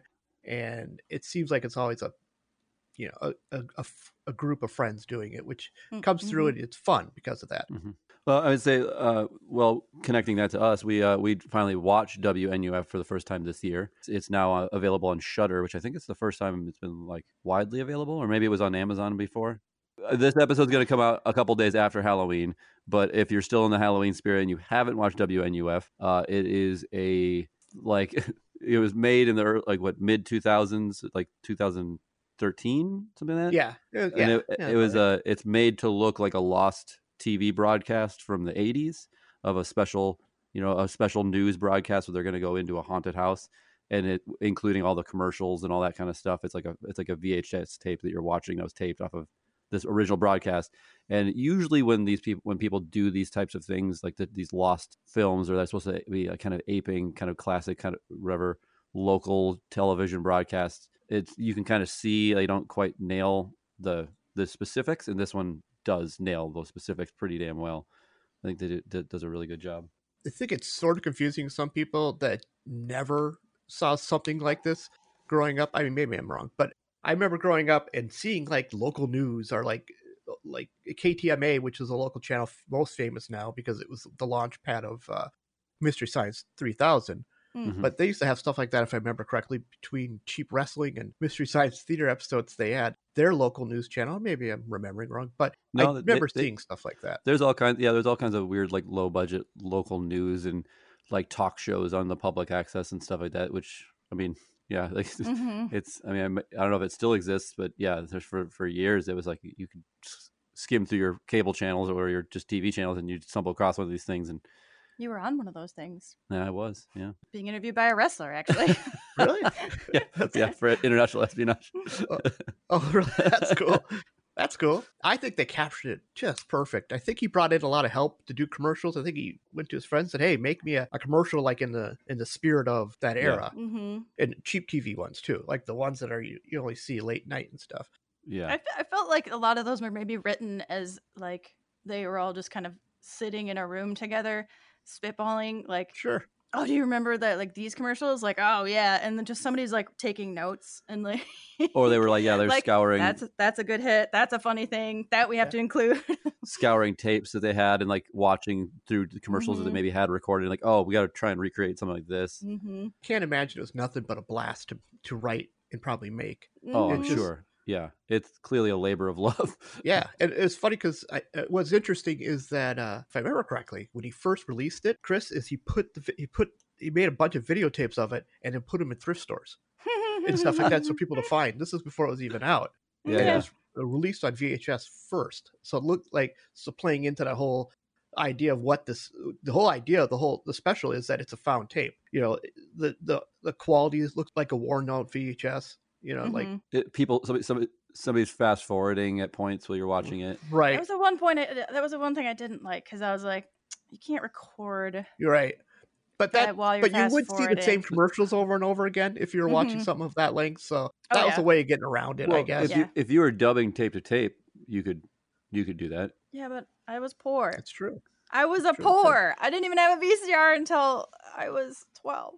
and it seems like it's always a, you know, a, a, a, a group of friends doing it, which Mm-hmm. comes through and it's fun because of that. Mm-hmm. Well, I would say, uh, well, connecting that to us, we uh, we finally watched W N U F for the first time this year. It's, it's now uh, available on Shudder, which I think it's the first time it's been like widely available, or maybe it was on Amazon before. Uh, This episode's going to come out a couple days after Halloween, but if you're still in the Halloween spirit and you haven't watched W N U F, uh, it is a like it was made in the ear- like what mid two thousands, like two thousand thirteen, something like that. Yeah, yeah, and it, yeah, it was right. uh, it's made to look like a lost T V broadcast from the eighties of a special, you know, a special news broadcast where they're going to go into a haunted house, and it including all the commercials and all that kind of stuff. It's like a it's like a V H S tape that you're watching that was taped off of this original broadcast. And usually when these people when people do these types of things, like the, these lost films, or they're supposed to be a kind of aping kind of classic kind of whatever local television broadcasts, it's you can kind of see they don't quite nail the the specifics, and this one does nail those specifics pretty damn well. I think that it does a really good job. I think it's sort of confusing to some people that never saw something like this growing up. I mean, maybe I'm wrong, but I remember growing up and seeing like local news or like like K T M A, which is a local channel most famous now because it was the launch pad of uh, Mystery Science three thousand. Mm-hmm. But they used to have stuff like that, if I remember correctly, between Cheap Wrestling and Mystery Science Theater episodes. They had their local news channel. Maybe I'm remembering wrong, but No, I they- remember they- seeing stuff like that. There's all kinds, yeah. There's all kinds of weird, like low budget local news and like talk shows on the public access and stuff like that. Which I mean, yeah, like Mhm. it's. I mean, I'm- I don't know if it still exists, but yeah, there's for for years it was like you could s- skim through your cable channels or your just T V channels and you'd stumble across one of these things, and You were on one of those things. yeah, I was, yeah, Being interviewed by a wrestler, actually. Really? yeah, yeah, for international espionage. Oh, really? That's cool. That's cool. I think they captured it just perfect. I think he brought in a lot of help to do commercials. I think he went to his friends and said, "Hey, make me a, a commercial like in the in the spirit of that Yeah. era." hmm And cheap T V ones too, like the ones that are you, you only see late night and stuff. Yeah, I, fe- I felt like a lot of those were maybe written as like they were all just kind of sitting in a room together, spitballing. Like, Sure. oh, do you remember that? Like these commercials? Like, oh yeah, and then just somebody's like taking notes and like, or they were like, yeah, they're like scouring that's a, that's a good hit. That's a funny thing that we have to include. scouring tapes that they had and like watching through the commercials that they Mhm. maybe had recorded. Like, oh, we got to try and recreate something like this. mm-hmm. Can't imagine it was nothing but a blast to, to write and probably make. Oh, It I'm just- sure. Yeah, it's clearly a labor of love. Yeah, and it's funny because what's interesting is that uh, if I remember correctly, when he first released it, Chris is he put the vi- he put he made a bunch of videotapes of it and then put them in thrift stores and stuff like that for people to find. This is before it was even out. Yeah, And yeah. it was released on V H S first, so it looked like so playing into that whole idea of what this the whole idea of the whole the special is that it's a found tape. You know, the the the quality looks like a worn out V H S. You know, like Mhm. It, people, somebody, somebody, somebody's fast forwarding at points while you're watching it. That right. was the one point. I, that was the one thing I didn't like because I was like, you can't record. You're right. But that that, while you're but you fast would see the same forwarding. commercials over and over again if you were watching Mhm. something of that length. So Oh, that was yeah. a way of getting around it, I Well, guess. if you if you were dubbing tape to tape, you could you could do that. Yeah, but I was poor. That's true. I was a true, too. poor. I didn't even have a V C R until I was twelve.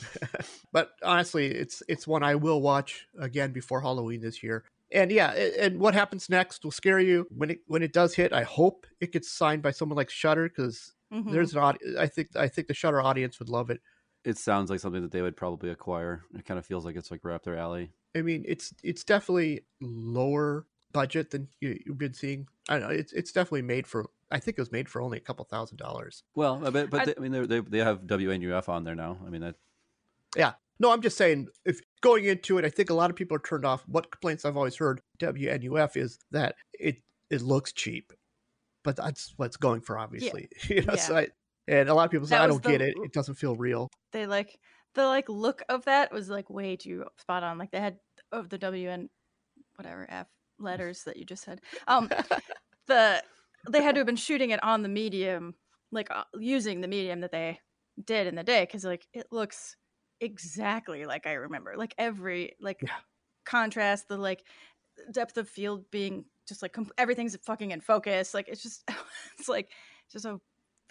But honestly, it's it's one I will watch again before Halloween this year. And yeah, a- and what happens next will scare you when it when it does hit. I hope it gets signed by someone like Shudder because Mhm. there's an aud- I think I think the Shudder audience would love it. It sounds like something that they would probably acquire. It kind of feels like it's like right up their alley. I mean, it's it's definitely lower budget than you, you've been seeing. I don't know. It's it's definitely made for. I think it was made for only a couple thousand dollars. Well, I bet, but I- they, I mean, they're- they they have W N U F on there now. I mean, that Yeah. No, I'm just saying, if going into it, I think a lot of people are turned off. What complaints I've always heard W N U F is that it it looks cheap, but that's what it's going for, obviously. You know, Yeah. so I, and a lot of people say, That I was don't the- get it. It doesn't feel real. They like the like look of that was like way too spot on. Like they had of the W and whatever F letters that you just said. Um, the they had to have been shooting it on the medium, like uh, using the medium that they did in the day, because like it looks exactly like I remember. Like every like Yeah. contrast, the like depth of field being just like com- everything's fucking in focus. Like it's just it's like just a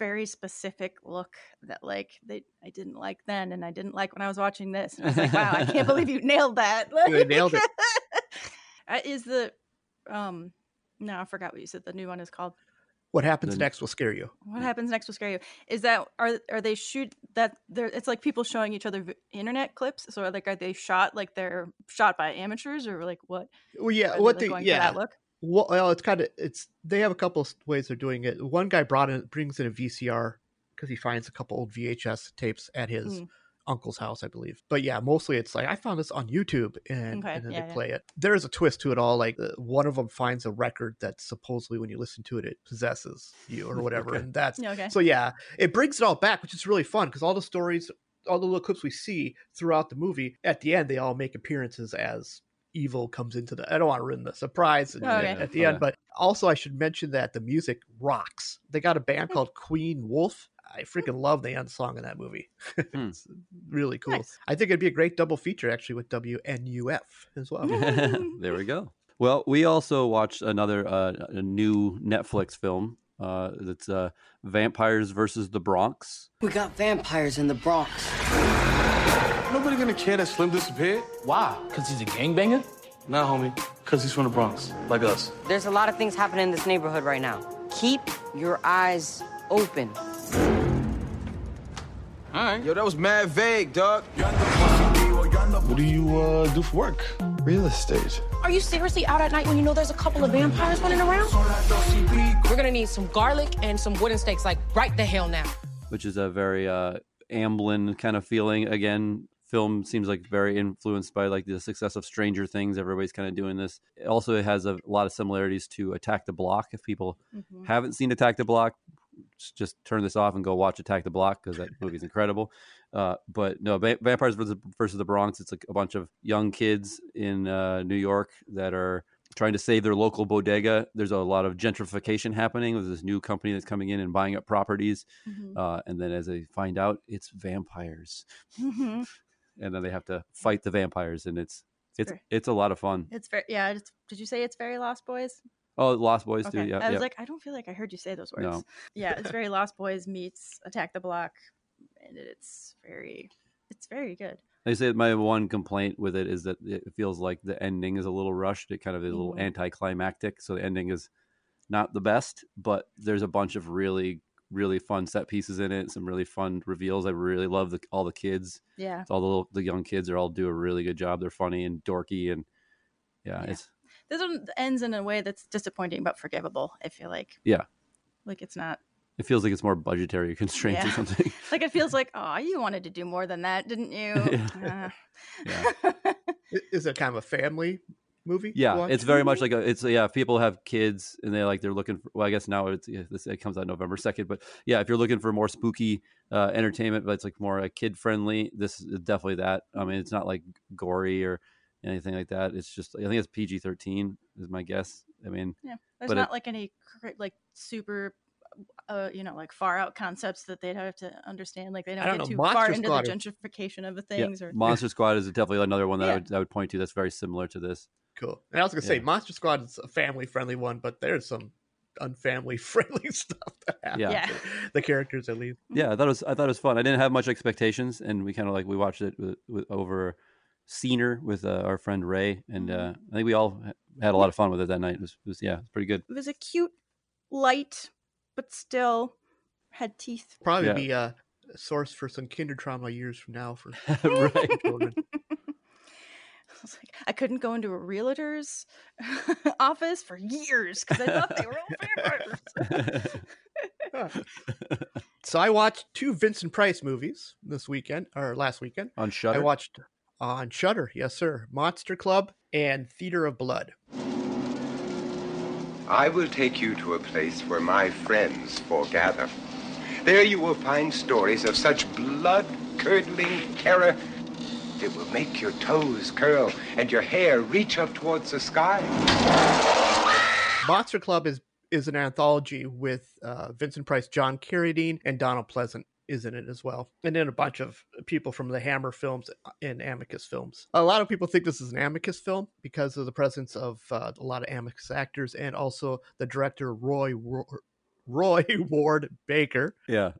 very specific look that like they I didn't like then, and I didn't like when I was watching this. And I was like, wow, I can't believe you nailed that. Like, You nailed it. Is the um no, I forgot what you said. The new one is called What happens The- next will scare you. What Happens Next Will Scare You. Is that are are they shoot that they're it's like people showing each other v- internet clips? So like are they shot like they're shot by amateurs or like what? Well, yeah, Are they, what like, they going for yeah. that look? Well, well, it's kind of it's they have a couple of ways they're doing it. One guy brought in brings in a V C R because he finds a couple old V H S tapes at his Mm. uncle's house, I believe. But yeah, mostly it's like I found this on YouTube, and, Okay, and then yeah, they yeah. play it. There is a twist to it all. Like uh, one of them finds a record that supposedly, when you listen to it, it possesses you or whatever, Okay. and that's Yeah, okay. so yeah, it brings it all back, which is really fun because all the stories, all the little clips we see throughout the movie, at the end they all make appearances as evil comes into the. I don't want to ruin the surprise at, Oh, okay. at the Yeah. end, but also I should mention that the music rocks. They got a band called Queen Wolf. I freaking love the end song in that movie. Hmm. It's really cool. Nice. I think it'd be a great double feature actually with W N U F as well. There we go. Well, we also watched another uh, a new Netflix film. Uh, that's uh, Vampires versus the Bronx. We got vampires in the Bronx. Nobody gonna care that Slim disappeared. Why? Because he's a gangbanger? Nah, homie. Because he's from the Bronx, like us. There's a lot of things happening in this neighborhood right now. Keep your eyes open. All right. Yo, that was mad vague, dog. What do you uh, do for work? Real estate. Are you seriously out at night when you know there's a couple of vampires running around? We're gonna need some garlic and some wooden stakes, like right the hell now. Which is a very uh, Amblin kind of feeling. Again, film seems like very influenced by like the success of Stranger Things. Everybody's kind of doing this. It also has a lot of similarities to Attack the Block. If people Mhm. haven't seen Attack the Block, s- just turn this off and go watch Attack the Block because that movie's incredible. Uh, but no, Va- Vampires versus, versus the Bronx. It's like a bunch of young kids in uh, New York that are trying to save their local bodega. There's a lot of gentrification happening with this new company that's coming in and buying up properties. Mhm. Uh, and then as they find out, it's vampires. Mhm. And then they have to fight the vampires, and it's it's Sure. it's a lot of fun. It's very yeah. It's, did you say it's very Lost Boys? Oh, Lost Boys Okay. too. Yeah, I was yeah. like, I don't feel like I heard you say those words. No. Yeah, it's very Lost Boys meets Attack the Block, and it's very, it's very good. They say my one complaint with it is that it feels like the ending is a little rushed. It kind of is a little Mhm. anticlimactic, so the ending is not the best. But there's a bunch of really, really fun set pieces in it. Some really fun reveals. I really love the, all the kids. Yeah. It's all the little, the young kids are all do a really good job. They're funny and dorky, and yeah, Yeah. it's This one ends in a way that's disappointing but forgivable. I feel like, yeah. like it's not. It feels like it's more budgetary constraints or Yeah. something. Like it feels like, oh, you wanted to do more than that, didn't you? Uh, I- Is it kind of a family movie? to Yeah, watch? it's very much like a. It's yeah. If people have kids and they like they're looking for. Well, I guess now it's yeah, this it comes out November second. But yeah, if you're looking for more spooky uh, entertainment, but it's like more like kid friendly, this is definitely that. I mean, it's not like gory or anything like that. It's just I think it's P G thirteen is my guess. I mean, yeah, there's but not it- like any cr- like super, uh, you know, like far out concepts that they'd have to understand. Like they don't, I don't get know, too Monster far into Squad the is- gentrification of the yeah, things. Or Monster Squad is definitely another one that I Yeah. would I would point to that's very similar to this. Cool. And I was gonna say Yeah. Monster Squad is a family friendly one, but there's some unfamily friendly stuff that happens. Yeah. Yeah. to The characters at least. Yeah, I thought it was I thought it was fun. I didn't have much expectations, and we kind of like we watched it with, with over Scener with uh, our friend Ray, and uh, I think we all had a lot of fun with it that night. It was, it was yeah, it's pretty good. it was a cute, light, but still had teeth. Probably Yeah. be a source for some kinder trauma years from now for Right. children. I was like, I couldn't go into a realtor's office for years because I thought they were all vampires. So I watched two Vincent Price movies this weekend or last weekend. On Shudder? I watched on Shudder, yes sir, Monster Club and Theater of Blood. I will take you to a place where my friends foregather. There you will find stories of such blood-curdling terror it will make your toes curl and your hair reach up towards the sky. Monster Club is is an anthology with uh, Vincent Price, John Carradine, and Donald Pleasant is in it as well. And then a bunch of people from the Hammer films and Amicus films. A lot of people think this is an Amicus film because of the presence of uh, a lot of Amicus actors and also the director Roy Ro- Roy Ward Baker. Yeah.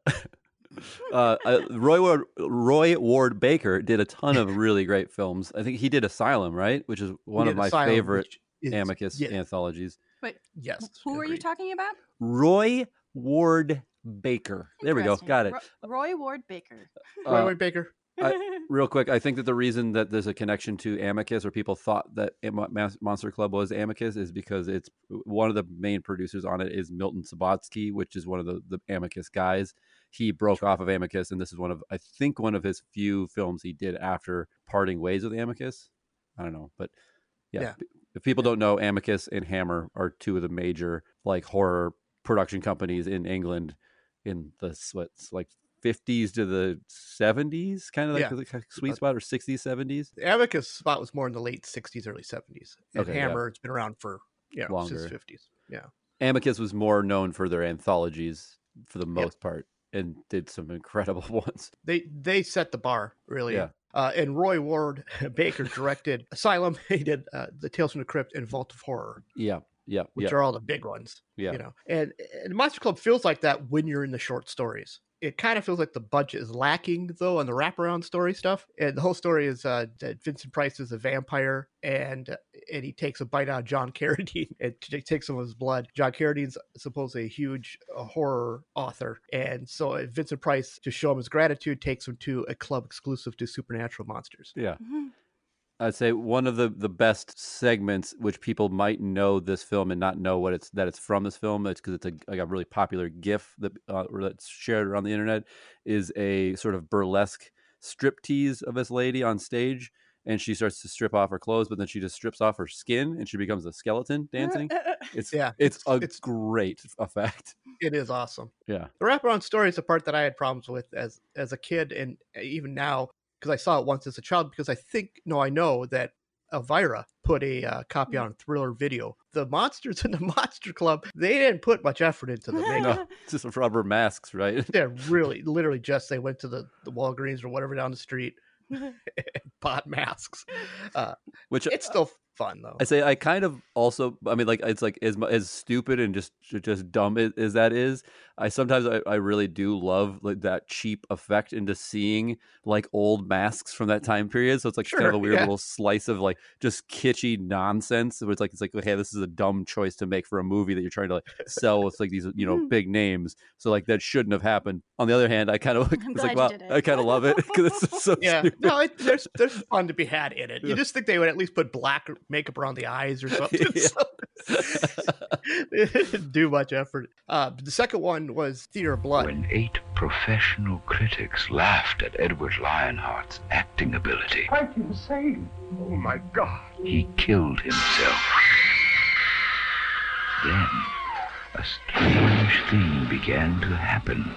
uh, uh, Roy Ward, Roy Ward Baker did a ton of really great films. I think he did Asylum, right? Which is one of my Asylum, favorite is, Amicus yeah. anthologies. Wait, yes. Who are you talking about? Roy Ward Baker. There we go. Got it. Ro- Roy Ward Baker. Roy Uh, Ward Baker. I, real quick, I think that the reason that there's a connection to Amicus, or people thought that Monster Club was Amicus, is because it's one of the main producers on it is Milton Subotsky, which is one of the, the Amicus guys. He broke off of Amicus, and this is one of, I think, one of his few films he did after parting ways with Amicus. I don't know, but yeah. Yeah. If people don't know, Amicus and Hammer are two of the major like horror production companies in England in the what's like fifties to the seventies, kind of like Yeah. the kind of sweet spot, or sixties, seventies. The Amicus spot was more in the late sixties, early seventies. And Okay, Hammer, yeah. it's been around for, you know, since Longer. the fifties. Yeah. Amicus was more known for their anthologies for the most part, and did some incredible ones. They they set the bar, really. Yeah. Uh, and Roy Ward Baker directed Asylum. He did uh, The Tales from the Crypt and Vault of Horror, Yeah, yeah, which yeah. are all the big ones. Yeah. You know, and, and Monster Club feels like that when you're in the short stories. It kind of feels like the budget is lacking, though, on the wraparound story stuff. And the whole story is uh, that Vincent Price is a vampire, and and he takes a bite out of John Carradine and t- takes some of his blood. John Carradine's supposedly a huge uh, horror author, and so uh, Vincent Price, to show him his gratitude, takes him to a club exclusive to supernatural monsters. Yeah. I'd say one of the, the best segments, which people might know this film and not know what it's that it's from this film, it's because it's a, like a really popular GIF that uh, that's shared around the internet, is a sort of burlesque striptease of this lady on stage, and she starts to strip off her clothes, but then she just strips off her skin and she becomes a skeleton dancing. It's Yeah, it's, a it's- great effect. It is awesome. Yeah. The wraparound story is the part that I had problems with as as a kid, and even now, because I saw it once as a child, because I think, no, I know that Elvira put a uh, copy on Thriller Video. The monsters in the Monster Club, they didn't put much effort into the makeup. No, it's just rubber masks, right? They're really, literally just, they went to the, the Walgreens or whatever down the street and bought masks. Uh, Which it's still fun, though. I say I kind of also, I mean, like, it's like as mu- as stupid and just just dumb as, as that is, I sometimes I, I really do love like that cheap effect into seeing like old masks from that time period. So it's like kind of Sure, a weird yeah. little slice of like just kitschy nonsense. Where it's like it's like, okay, this is a dumb choice to make for a movie that you're trying to like sell with like these, you know, big names. So like that shouldn't have happened. On the other hand, I kind of I'm it's like, glad wow, you did it. I kind of love it because it's just so Yeah, stupid. no, it, there's there's fun to be had in it. You Yeah. just think they would at least put black makeup around the eyes or something. Yeah. So- they didn't do much effort. Uh, the second one was Theater of Blood. When eight professional critics laughed at Edward Lionheart's acting ability, Quite insane. Oh my God. he killed himself. Then, a strange thing began to happen.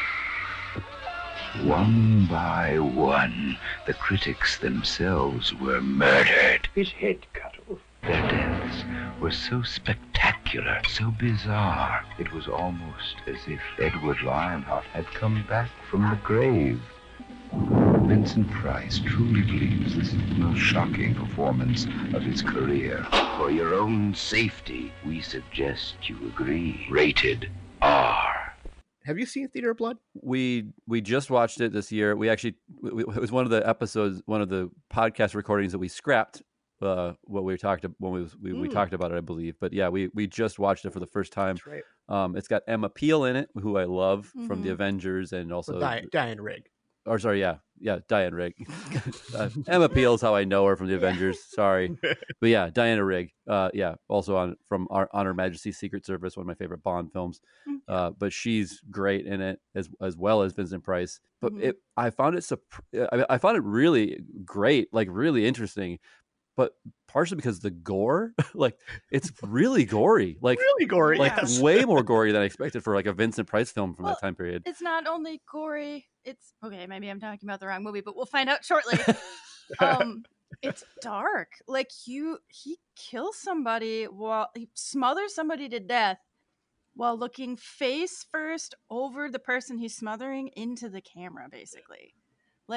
One by one, the critics themselves were murdered. His head cut off. Their deaths were so spectacular, so bizarre, it was almost as if Edward Lionheart had come back from the grave. Vincent Price truly believes this is the most shocking performance of his career. For your own safety, we suggest you agree. Rated R. Have you seen Theater of Blood? we we just watched it this year. We actually we, it was one of the episodes, one of the podcast recordings that we scrapped. Uh, what we talked when we was, we, we Mm. talked about it, I believe. But yeah, we we just watched it for the first time. That's right. Um, it's got Emma Peel in it, who I love from the Mhm. Avengers, and also With Diane, Diane Rigg. or sorry, yeah, yeah, Diane Rigg. uh, Emma Peel is how I know her from the Avengers. Sorry, but yeah, Diana Rigg. Uh, yeah, also on from our, On Her Majesty's Secret Service, one of my favorite Bond films. Mm. Uh, but she's great in it as as well as Vincent Price. But Mhm. it, I found it, supp- I, I found it really great, like really interesting. But partially because the gore, like it's really gory, like Really gory, like yes. way more gory than I expected for like a Vincent Price film from Well, that time period. It's not only gory. It's okay. Maybe I'm talking about the wrong movie, but we'll find out shortly. um, it's dark. Like you, he kills somebody while he smothers somebody to death while looking face first over the person he's smothering into the camera. Basically, like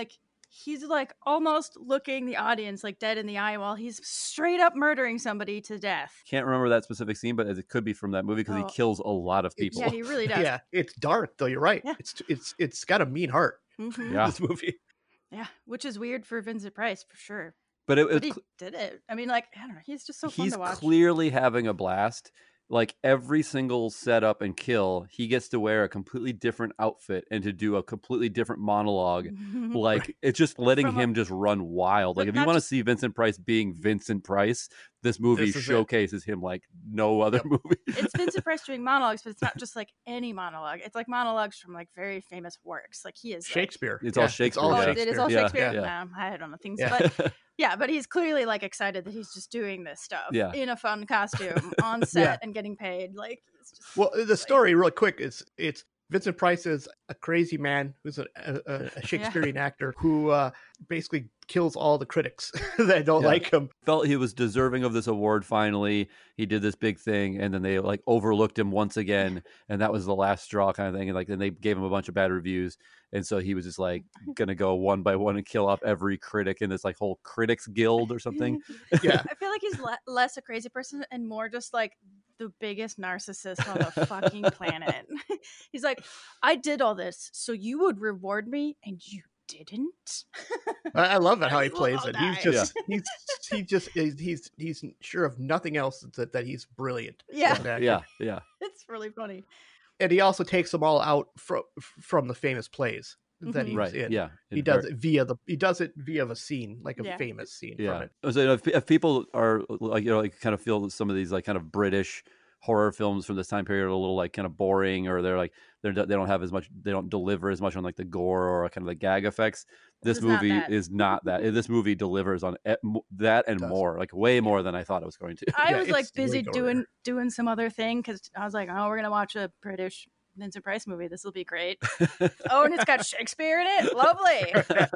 he's like almost looking the audience like dead in the eye while he's straight up murdering somebody to death. Can't remember that specific scene, but it could be from that movie because Oh. he kills a lot of people. Yeah, he really does. Yeah, it's dark though. You're right. Yeah. It's it's it's got a mean heart. Mhm. Yeah. This movie. Yeah, which is weird for Vincent Price for sure. But it, But it he did it. I mean, like, I don't know. He's just so fun he's to watch. clearly having a blast. Like every single setup and kill, he gets to wear a completely different outfit and to do a completely different monologue. Like it's just letting From a- him just run wild. Like But if you not want to just- see Vincent Price being Vincent Price, this movie This is it. showcases him like no other movie. It's Vincent Price doing monologues, but it's not just like any monologue. It's like monologues from like very famous works. Like he is like, Shakespeare. It's Yeah, all Shakespeare. Oh, yeah. it is all Yeah, Shakespeare. yeah. No, I don't know things, Yeah. but yeah, but he's clearly like excited that he's just doing this stuff Yeah. in a fun costume on set Yeah. and getting paid. Like, it's just Well, the story, real quick, is it's Vincent Price is a crazy man who's a, a, a Shakespearean actor who uh, basically kills all the critics that don't Yeah. like him. Felt he was deserving of this award finally. He did this big thing and then they like overlooked him once again and that was the last straw kind of thing. And like then they gave him a bunch of bad reviews. And so he was just like gonna go one by one and kill off every critic in this like whole critics guild or something. Yeah. I feel like he's le- less a crazy person and more just like the biggest narcissist on the fucking planet. He's like, I did all this so you would reward me and you didn't. I, I love it how he Little plays it. He's guy. just he's he just is he's he's sure of nothing else that, that he's brilliant. Yeah. as an actor. Yeah, yeah. It's really funny. And he also takes them all out from from the famous plays that Mhm. he's Right. in. Yeah. He In does ver- it via the he does it via a scene, like a Yeah. famous scene Yeah. from it. So if, if people are like you know like kind of feel some of these like kind of British horror films from this time period are a little like kind of boring or they're like they're they don't have as much they don't deliver as much on like the gore or kind of the gag effects. This This is not movie that. is not that. This movie delivers on e- mo- that and does. more, like way more than I thought it was going to. I Yeah, was like it's way busy gorier. doing doing some other thing because I was like, oh, we're gonna watch a British Vincent Price movie. This will be great. Oh, and it's got Shakespeare in it. Lovely.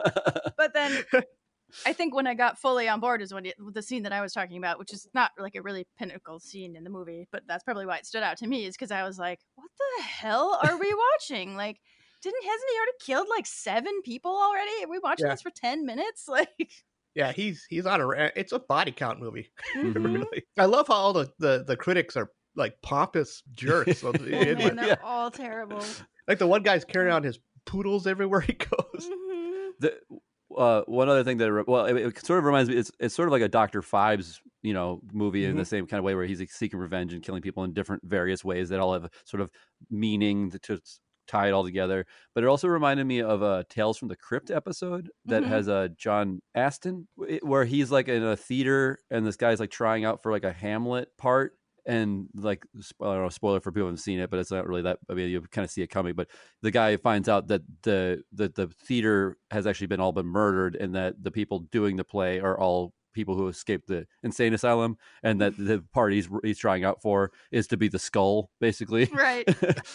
But then I think when I got fully on board is when it, the scene that I was talking about, which is not like a really pinnacle scene in the movie, but that's probably why it stood out to me, is because I was like, what the hell are we watching? Like, didn't hasn't he already killed like seven people already? Are we watching Yeah. this for ten minutes? Like, Yeah, he's he's on a ra- it's a body count movie. Mhm. Really. I love how all the, the, the critics are like pompous jerks. So oh in man, with- they're Yeah. all terrible. like the one guy's carrying on his poodles everywhere he goes. Mhm. The, uh, one other thing that re- well, it, it sort of reminds me. It's it's sort of like a Doctor Phibes, you know, movie in the same kind of way where he's like, seeking revenge and killing people in different various ways that all have sort of meaning to, to tie it all together. But it also reminded me of a Tales from the Crypt episode that Mhm. has a John Aston, wh- where he's like in a theater and this guy's like trying out for like a Hamlet part. And like, sp- I don't know, spoiler for people who haven't seen it, but it's not really that. I mean, you kind of see it coming. But the guy finds out that the that the theater has actually been all been murdered, and that the people doing the play are all people who escaped the insane asylum, and that the party he's, he's trying out for is to be the skull, basically. Right.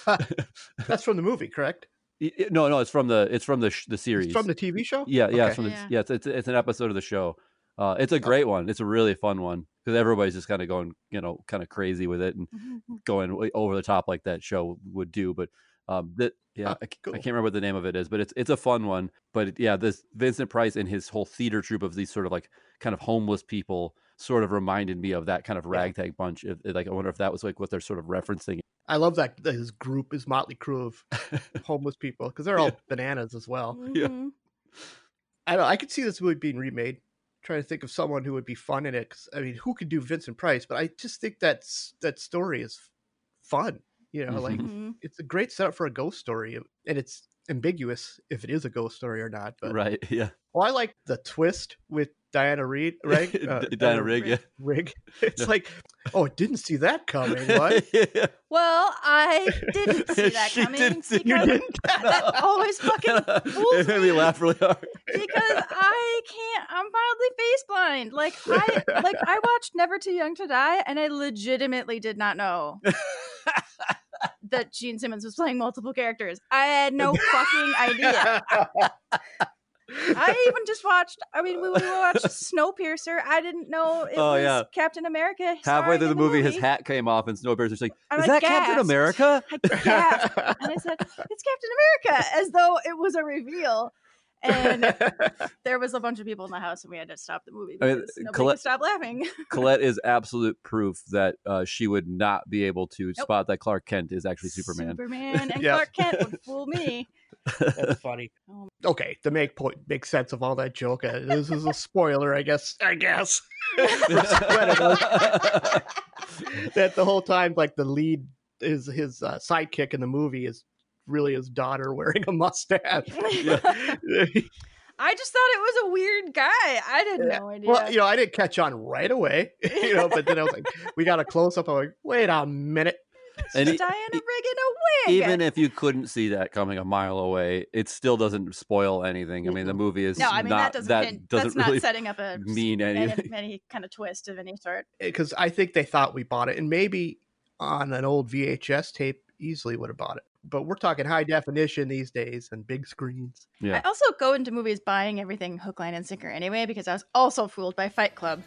That's from the movie, correct? Y- y- no, no, it's from the it's from the sh- the series. It's from the T V show? Yeah, yeah, Okay. it's from the, Yeah. yeah. It's, it's it's an episode of the show. Uh, it's a great one. It's a really fun one because everybody's just kind of going, you know, kind of crazy with it and going way over the top like that show would do. But um, that yeah, Ah, I, c- cool. I can't remember what the name of it is, but it's it's a fun one. But it- yeah, this Vincent Price and his whole theater troupe of these sort of like kind of homeless people sort of reminded me of that kind of ragtag bunch. If, like I wonder if that was like what they're sort of referencing. I love that that his group, his motley crew of homeless people, because they're all bananas as well. Mhm. I don't. I could see this movie being remade. Trying to think of someone who would be fun in it. 'Cause, I mean, who could do Vincent Price? But I just think that's that story is fun. You know, like Mhm. it's a great setup for a ghost story, and it's ambiguous if it is a ghost story or not. But Right? Yeah. well, I like the twist with Diana Reed, right? D- Diana Rigg, yeah. Rigg. It's Yeah. like, oh, didn't see that coming. What? Yeah. Well, I didn't see that She coming didn't see- You because didn't? that always fucking fools It made me laugh really hard. because I can't. I'm mildly face blind. Like I like I watched Never Too Young to Die, and I legitimately did not know that Gene Simmons was playing multiple characters. I had no fucking idea. I even just watched. I mean, we, we watched Snowpiercer. I didn't know it Oh, was yeah. Captain America. Halfway starring through in the movie, his hat came off, and Snowpiercer's like, And "Is I that Captain gasped. America?" I gasped, and I said, "It's Captain America," as though it was a reveal. And there was a bunch of people in the house, and we had to stop the movie I mean, because nobody Colette- could stop laughing. Colette is absolute proof that uh, she would not be able to spot that Clark Kent is actually Superman. Superman and Yeah. Clark Kent would fool me. That's funny. Okay, to make point make sense of all that joke, uh, this is a spoiler, I guess. I guess that the whole time, like the lead is his uh, sidekick in the movie is really his daughter wearing a mustache. I just thought it was a weird guy. I had no idea. Well, you know, I didn't catch on right away, you know, but then I was like, we got a close up. I'm like, wait a minute. And he- Diana Rigg in a wig. Even if you couldn't see that coming a mile away, it still doesn't spoil anything. I mean, the movie is no, I mean not, that doesn't that hint- doesn't that's really not setting up a mean anything. any, any kind of twist of any sort. Because I think they thought we bought it, and maybe on an old V H S tape, easily would have bought it. But we're talking high definition these days and big screens. I also go into movies buying everything hook, line, and sinker anyway because I was also fooled by Fight Club.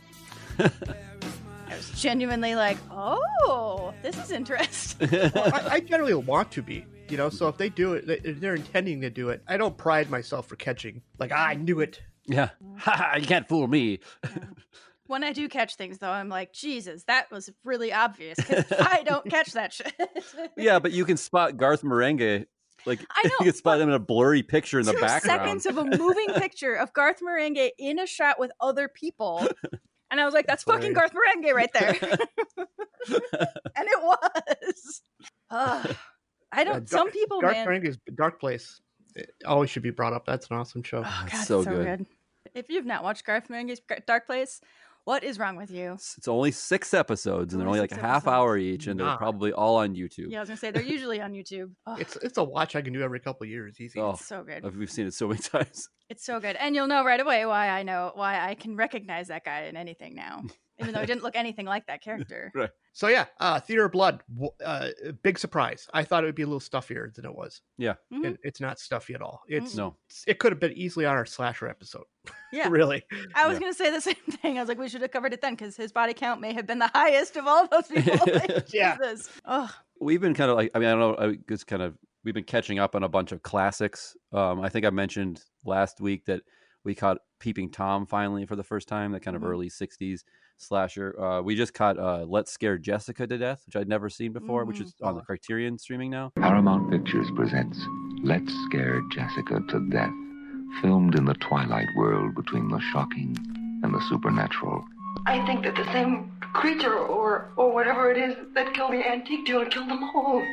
I was genuinely like, oh, this is interesting. Well, I, I generally want to be, you know, so if they do it, they- they're intending to do it. I don't pride myself for catching, like, I knew it. Yeah. Ha ha, you can't fool me. When I do catch things, though, I'm like, Jesus, that was really obvious because I don't catch that shit. Yeah, but you can spot Garth Marenghi. Like, I know, you can spot him in a blurry picture in the Two background. seconds of a moving picture of Garth Marenghi in a shot with other people. And I was like, that's fucking Garth Marenghi right there. And it was. Ugh. I don't, Uh, Dark- some people, Dark man. Marenghi's Dark Place it always should be brought up. That's an awesome show. Oh, God, so it's so good. good. If you've not watched Garth Marenghi's Dark Place, what is wrong with you? It's only six episodes, and they're Only only like a six half episodes. hour each, and they're Nah. probably all on YouTube. Yeah, I was gonna say they're usually on YouTube. Oh, It's it's a watch I can do every couple of years. Easy. Oh, it's so good. We've seen it so many times. It's so good, and you'll know right away why I know why I can recognize that guy in anything now, even though he didn't look anything like that character. Right. So yeah, uh, Theater of Blood, w- uh, big surprise. I thought it would be a little stuffier than it was. Yeah. Mhm. It, it's not stuffy at all. It's No. It could have been easily on our slasher episode. Yeah, Really. I was Yeah. gonna say the same thing. I was like, we should have covered it then because his body count may have been the highest of all those people. Like, Yeah. Jesus. Oh, We've been kind of like, I mean, I don't know, I just kind of, we've been catching up on a bunch of classics. Um, I think I mentioned last week that we caught Peeping Tom finally for the first time, that kind of Mhm. early sixties slasher. Uh, we just caught uh, Let's Scare Jessica to Death, which I'd never seen before, which is on the Criterion streaming now. Paramount Pictures presents Let's Scare Jessica to Death, filmed in the twilight world between the shocking and the supernatural. I think that the same creature or or whatever it is that killed the antique dealer killed them all.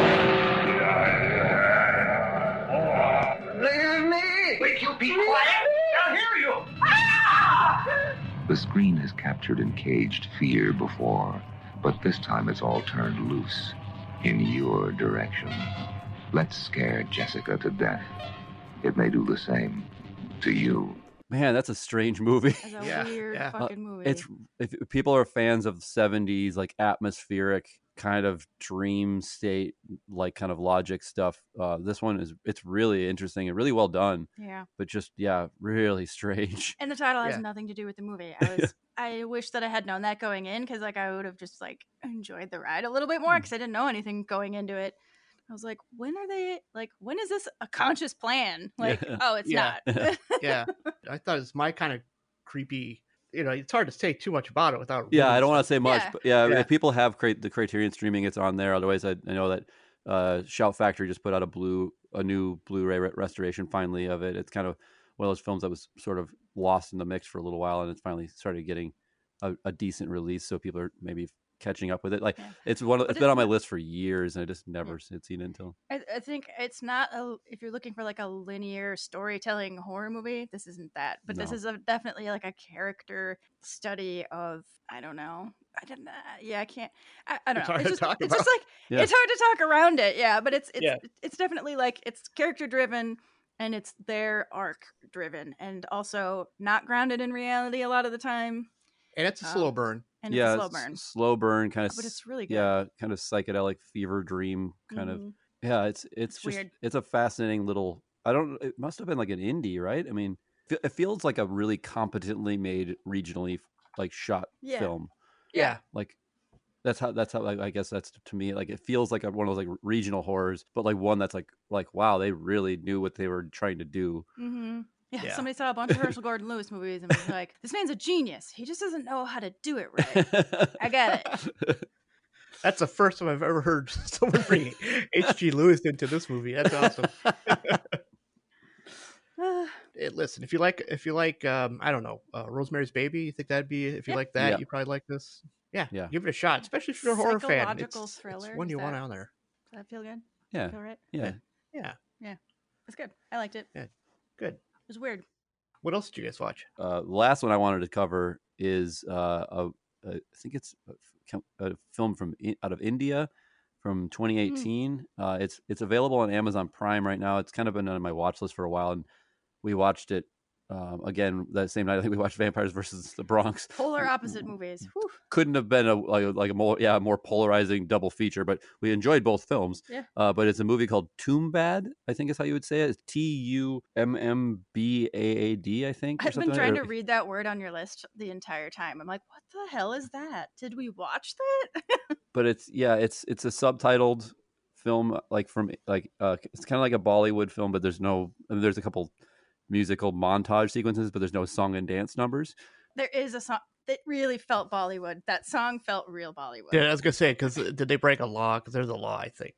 Leave me! Will you be quiet? I'll hear you! The screen has captured and caged fear before, but this time it's all turned loose in your direction. Let's scare Jessica to death. It may do the same to you. Man, that's a strange movie. That's a Yeah, weird yeah. fucking Uh, movie. It's if if people are fans of seventies like atmospheric kind of dream state like kind of logic stuff. Uh, this one is it's really interesting and really well done, yeah. but just yeah, really strange. And the title has Yeah. nothing to do with the movie. I was I wish that I had known that going in because like I would have just like enjoyed the ride a little bit Hmm. more because I didn't know anything going into it. I was like, when are they like when is this a conscious plan? Like, Yeah. oh, it's Yeah. not. Yeah. I thought it was my kind of creepy. You know, it's hard to say too much about it without. Yeah, ruining I don't want to stuff. say much, Yeah. but yeah, Yeah. if people have cra- the Criterion streaming, it's on there. Otherwise, I, I know that uh, Shout Factory just put out a blue, a new Blu-ray re- restoration finally of it. It's kind of one of those films that was sort of lost in the mix for a little while, and it's finally started getting a, a decent release. So people are maybe catching up with it. Like Yeah. it's one, of, But it's been it's on my not- list for years, and I just never had seen it until. I, I think it's not a, if you're looking for like a linear storytelling horror movie, this isn't that. But this No. is a, definitely like a character study of I don't know. I don't know. Yeah, I can't. I, I don't It's know. hard It's to just talk it's just about. like Yeah. it's hard to talk around it. Yeah, but it's it's Yeah. it's definitely like it's character driven and it's their arc driven and also not grounded in reality a lot of the time. And it's a Um, slow burn. And yeah, it's a slow s- burn. slow burn, kind of. But it's really good. Yeah, kind of psychedelic fever dream, kind of. Mhm. Yeah, it's it's, It's just weird. it's a fascinating little. I don't. It must have been like an indie, right? I mean, fe- it feels like a really competently made, regionally like shot Yeah. film. Yeah. Like That's how that's how like, I guess that's to me like it feels like a, one of those like regional horrors, but like one that's like like wow, they really knew what they were trying to do. Mm-hmm. Yeah, Yeah. somebody saw a bunch of Herschel Gordon Lewis movies and was like, "This man's a genius. He just doesn't know how to do it right." I get it. That's the first time I've ever heard someone bring H G. Lewis into this movie. That's awesome. Hey, listen, if you like, if you like, um, I don't know, uh, Rosemary's Baby, you think that'd be, if you Yeah. like that, Yeah. you probably like this. Yeah, Yeah. give it a shot, especially if you're a horror fan. Psychological It's, thriller, it's one is you want that- on there. Does that feel good? Yeah. Feel right? Yeah. Yeah, Yeah, it's good. I liked it. yeah, good. It was weird. What else did you guys watch? Uh, the last one I wanted to cover is uh, a, a I think it's a, a film from I- out of India from twenty eighteen. Uh, it's it's available on Amazon Prime right now. It's kind of been on my watch list for a while, and we watched it um, again that same night. I think we watched Vampires versus the Bronx. Polar opposite movies. Whew. Couldn't have been a like, a- like a more yeah more polarizing double feature, but we enjoyed both films. Yeah. Uh, but it's a movie called Toombad, I think is how you would say it. It's T U M M B A A D, I think. or I've been something trying like- to read that word on your list the entire time. I'm like, what the hell is that? Did we watch that? But it's yeah, it's it's a subtitled film, like from like uh, it's kind of like a Bollywood film, but there's no I mean, there's a couple musical montage sequences, but there's no song and dance numbers. There is a song that really felt Bollywood. That song felt real Bollywood. Yeah, I was gonna say, because did they break a law? Because there's a law, I think.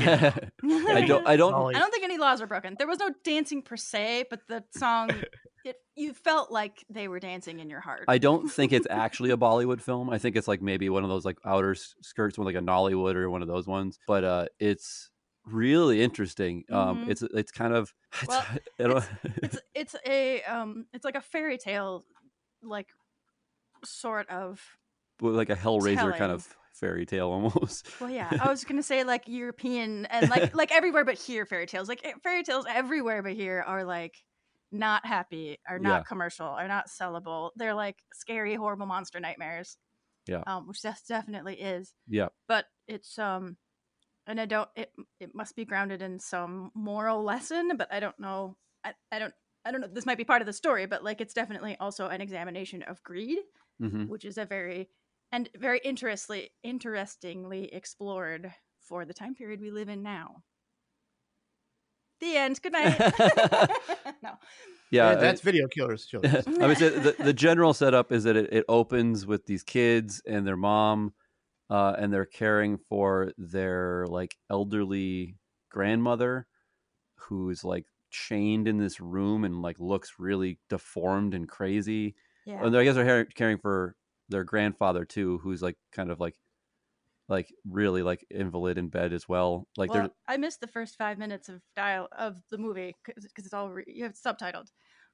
I don't I don't I don't think any laws were broken. There was no dancing per se, but the song, it you felt like they were dancing in your heart. I don't think it's actually a Bollywood film. I think it's like maybe one of those like outer s- skirts, one like a Nollywood or one of those ones. But uh, it's really interesting. Um, Mhm. it's it's kind of it's, Well, I don't, it's it's a um it's like a fairy tale, like sort of. like a Hellraiser kind telling. of fairy tale almost. Well, yeah, I was gonna say like European and like like everywhere but here fairy tales. Like eh, fairy tales everywhere but here are like not happy, are not Yeah. commercial, are not sellable. They're like scary, horrible monster nightmares. Yeah. Um, which that definitely is. Yeah. But it's um, and I don't. It it must be grounded in some moral lesson, but I don't know. I I don't. I don't know. This might be part of the story, but like it's definitely also an examination of greed, Mhm. which is a very and very interestingly interestingly explored for the time period we live in now. The end. Good night. No. Yeah, Yeah, that's I- Video Killers Children. I would say the, the general setup is that it, it opens with these kids and their mom, uh, and they're caring for their like elderly grandmother, who's like chained in this room and like looks really deformed and crazy. Yeah. And I guess they're har- caring for their grandfather too, who's like kind of like like really like invalid in bed as well. Like well, they're I missed the first five minutes of dial of the movie because it's all re- you have it subtitled.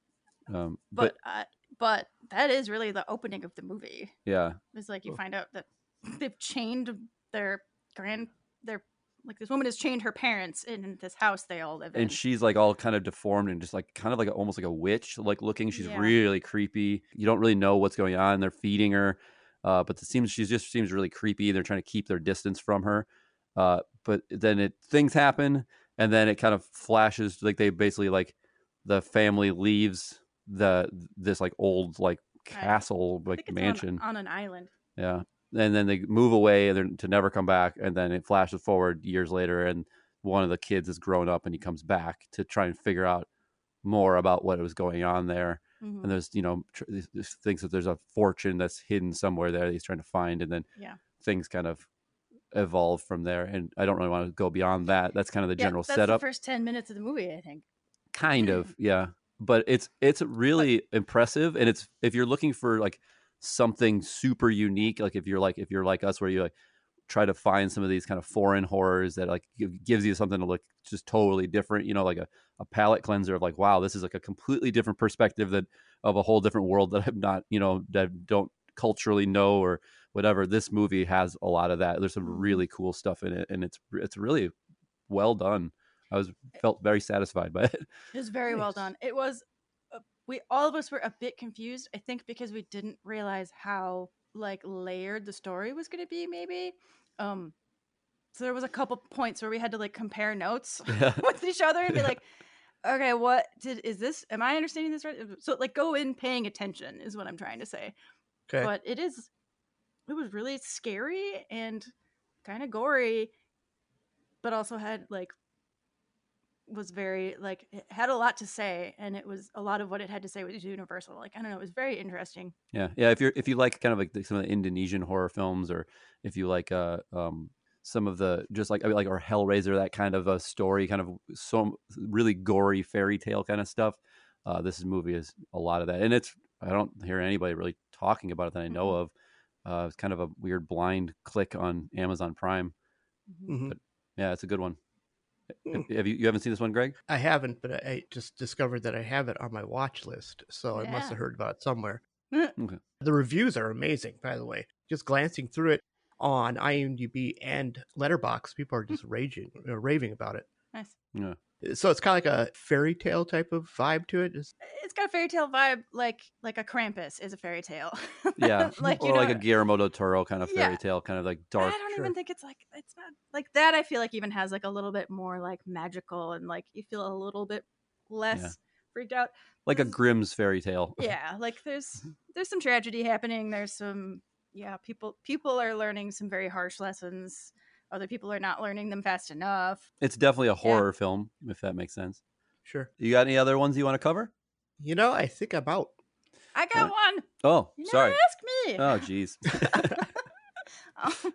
um, But but, uh, but that is really the opening of the movie. yeah. It's like you find out that they've chained their grand their like this woman has chained her parents in this house they all live in. And she's like all kind of deformed and just like kind of like a, almost like a witch like looking. She's Yeah. really creepy. You don't really know what's going on. They're feeding her, uh, but it seems she just seems really creepy. They're trying to keep their distance from her. Uh, but then it things happen, and then it kind of flashes like they basically like the family leaves the this like old like castle I like think it's on- mansion. on, an island. Yeah. And then they move away and they're to never come back. And then it flashes forward years later, and one of the kids is grown up and he comes back to try and figure out more about what was going on there. Mhm. And there's, you know, tr- this- this thinks that there's a fortune that's hidden somewhere there that he's trying to find. And then Yeah. things kind of evolve from there. And I don't really want to go beyond that. That's kind of the Yeah, general that's setup. the first ten minutes of the movie, I think. Kind of, yeah. But it's it's really impressive, and it's if you're looking for like something super unique, like if you're like if you're like us, where you like try to find some of these kind of foreign horrors that like give, gives you something to look just totally different, you know, like a, a palate cleanser of like, wow, this is like a completely different perspective that of a whole different world that I'm not, you know, that I don't culturally know or whatever. This movie has a lot of that. There's some really cool stuff in it, and it's it's really well done. I was felt very satisfied by it. It was very well done. It was uh, we all of us were a bit confused, I think, because we didn't realize how like layered the story was going to be. Maybe, um, so there was a couple points where we had to like compare notes with each other and be like, "Okay, what did is this? Am I understanding this right?" So like, go in paying attention is what I'm trying to say. Okay. But it is, it was really scary and kind of gory, but also had like was very like it had a lot to say, and it was a lot of what it had to say was universal. Like I don't know, it was very interesting. Yeah, yeah. If you're if you like kind of like the, some of the Indonesian horror films, or if you like uh um some of the just like I mean, like or Hellraiser, that kind of a story, kind of some really gory fairy tale kind of stuff. Uh, this movie is a lot of that, and it's I don't hear anybody really talking about it that I know of. Uh, it's kind of a weird blind click on Amazon Prime, Mhm. but yeah, it's a good one. Have you you haven't seen this one, Greg? I haven't, but I, I just discovered that I have it on my watch list, so I must Yeah. have heard about it somewhere. Okay. The reviews are amazing, by the way. Just glancing through it on IMDb and Letterboxd, people are just raging, uh, raving about it. Nice. Yeah. So it's kind of like a fairy tale type of vibe to it. Just, It's got a fairy tale vibe, like like a Krampus is a fairy tale. Yeah, like you or know, like a Guillermo del Toro kind of Yeah. fairy tale, kind of like dark. I don't even think it's like it's not like that. I feel like even has like a little bit more like magical, and like you feel a little bit less Yeah. freaked out. Like a Grimm's fairy tale. Yeah, like there's there's some tragedy happening. There's some yeah people people are learning some very harsh lessons. Other people are not learning them fast enough. It's definitely a horror film, if that makes sense. Sure. You got any other ones you want to cover? You know, I think I'm out. I got one. Oh, You sorry. never asked me. Oh, jeez. Um,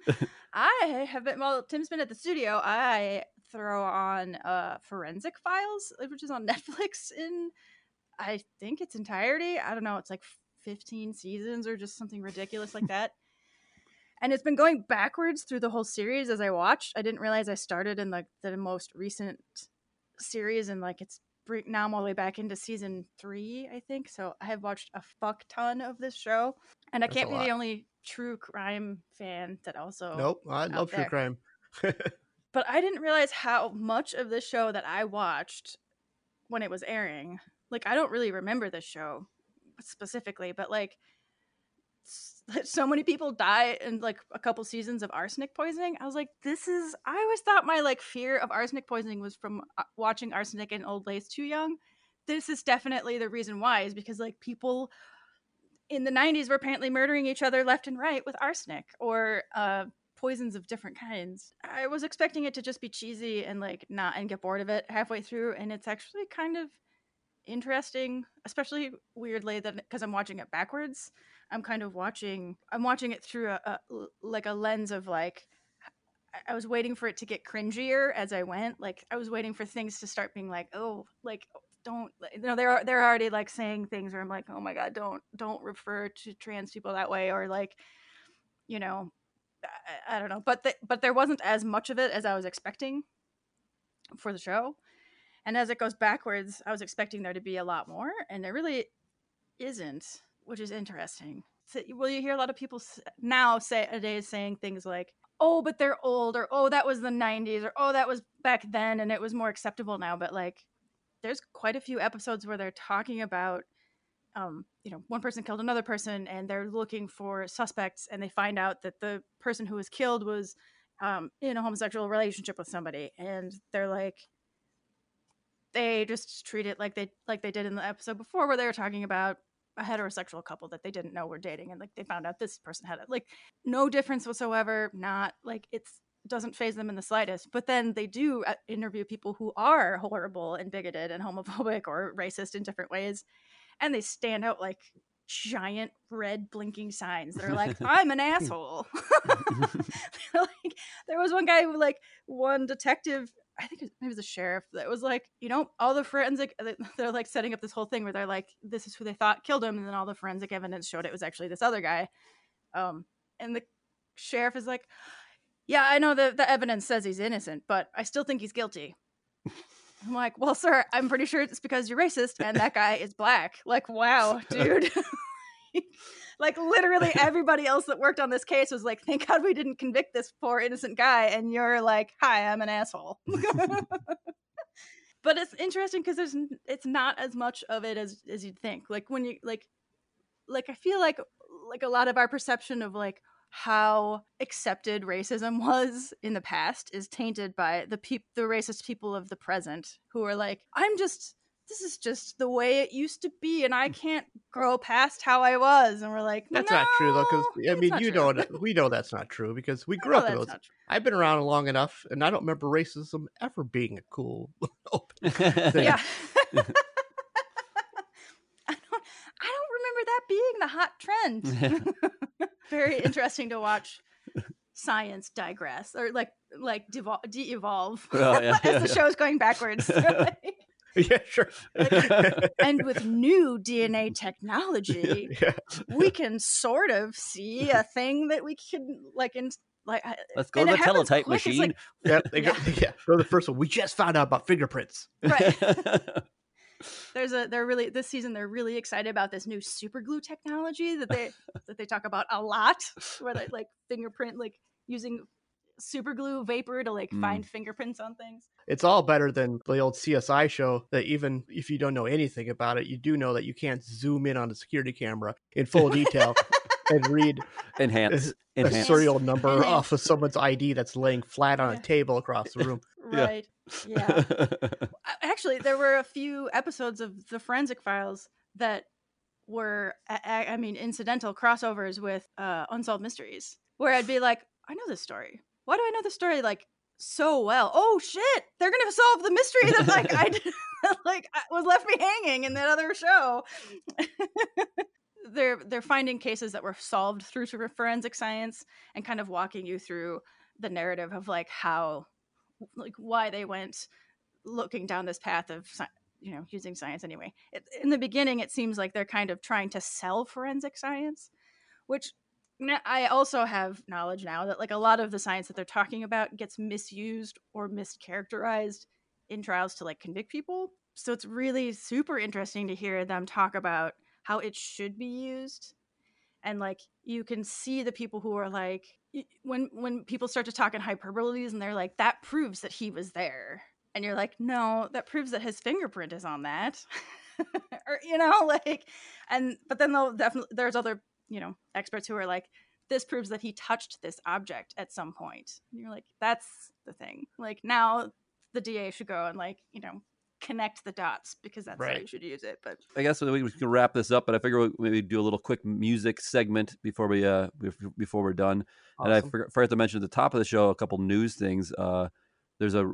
I have been while Tim's been at the studio. I throw on uh Forensic Files, which is on Netflix in I think its entirety. I don't know. It's like fifteen seasons or just something ridiculous like that. And it's been going backwards through the whole series as I watched. I didn't realize I started in like the most recent series, and like it's now I'm all the way back into season three, I think. So I have watched a fuck ton of this show, and I That's can't a be lot. the only true crime fan that also. Nope, I out love true there. crime. But I didn't realize how much of this show that I watched when it was airing. Like I don't really remember this show specifically, but like s- so many people die in like a couple seasons of arsenic poisoning. I was like, this is I always thought my like fear of arsenic poisoning was from uh, watching Arsenic and Old Lace too young. This is definitely the reason why, is because like people in the nineties were apparently murdering each other left and right with arsenic or uh poisons of different kinds. I was expecting it to just be cheesy and like not and get bored of it halfway through, and it's actually kind of interesting, especially weirdly that because I'm watching it backwards. I'm kind of watching I'm watching it through a, a like a lens of like I- I was waiting for it to get cringier as I went. Like I was waiting for things to start being like, oh, like don't you know they're they're already like saying things where I'm like, oh my god, don't don't refer to trans people that way, or like, you know, I, I don't know. But the, but there wasn't as much of it as I was expecting for the show. And as it goes backwards, I was expecting there to be a lot more, and there really isn't, which is interesting. So, well, you hear a lot of people s- now say a day saying things like, "Oh, but they're old," or "Oh, that was the nineties," or "Oh, that was back then, and it was more acceptable now." But like, there's quite a few episodes where they're talking about, um, you know, one person killed another person, and they're looking for suspects, and they find out that the person who was killed was um, in a homosexual relationship with somebody, and they're like. They just treat it like they like they did in the episode before, where they were talking about a heterosexual couple that they didn't know were dating, and like they found out this person had it. Like no difference whatsoever. Not like it's doesn't phase them in the slightest. But then they do uh, interview people who are horrible and bigoted and homophobic or racist in different ways, and they stand out like giant red blinking signs that are like, "I'm an asshole." Like there was one guy who like one detective. I think it was, maybe it was a sheriff that was like, you know, all the forensic, they're like setting up this whole thing where they're like, this is who they thought killed him. And then all the forensic evidence showed it was actually this other guy. Um, and the sheriff is like, yeah, I know the, the evidence says he's innocent, but I still think he's guilty. I'm like, well, sir, I'm pretty sure it's because you're racist and that guy is black. Like, wow, dude. Like literally everybody else that worked on this case was like, thank God we didn't convict this poor innocent guy. And you're like, hi, I'm an asshole. But it's interesting because there's it's not as much of it as as you'd think. Like when you like like I feel like like a lot of our perception of like how accepted racism was in the past is tainted by the peop- the racist people of the present who are like, I'm just this is just the way it used to be, and I can't grow past how I was. And we're like, That's no, not true though, because I it's mean, not you true. know, that- we know that's not true because we grew know up in that's those. not true. I've been around long enough, and I don't remember racism ever being a cool open thing. Yeah. I don't I don't remember that being the hot trend. Very interesting to watch science digress or like like devol- de-evolve Oh, yeah, as yeah, the yeah. show's going backwards. Yeah, sure. And with new D N A technology, Yeah. we can sort of see a thing that we can like in like I- Let's go and to it the happens teletype quick. It's machine. like, Yeah, they go, yeah. Go to the first one. We just found out about fingerprints. right. There's a they're really this season they're really excited about this new super glue technology that they that they talk about a lot, where they like fingerprint like using super glue vapor to like Mm. find fingerprints on things. It's all better than the old C S I show that even if you don't know anything about it, you do know that you can't zoom in on a security camera in full detail and read Enhance. a, a Enhance. serial number Enhance. off of someone's I D that's laying flat on a table across the room. Right. Yeah. Actually, there were a few episodes of the Forensic Files that were, I, I- I mean, incidental crossovers with uh, Unsolved Mysteries, where I'd be like, I know this story. Why do I know this story like so well? Oh shit! They're gonna solve the mystery that like I did, like I- was left me hanging in that other show. they're they're finding cases that were solved through sort of forensic science and kind of walking you through the narrative of like how like why they went looking down this path of sci- you know using science anyway. It, in the beginning it seems like they're kind of trying to sell forensic science, which n- I also have knowledge now that like a lot of the science that they're talking about gets misused or mischaracterized in trials to like convict people. So it's really super interesting to hear them talk about how it should be used. And like you can see the people who are like y- when when people start to talk in hyperboles and they're like that proves that he was there, and you're like no, that proves that his fingerprint is on that. Or you know like and but then they'll definitely there's other you know experts who are like this proves that he touched this object at some point, and you're like that's the thing. Like now the D A should go and like you know connect the dots because that's how Right. you should use it. But I guess we we can wrap this up, but I figure we'll maybe do a little quick music segment before we uh bef- before we're done. And I Awesome. forgot, forgot to mention at the top of the show a couple news things. Uh, there's a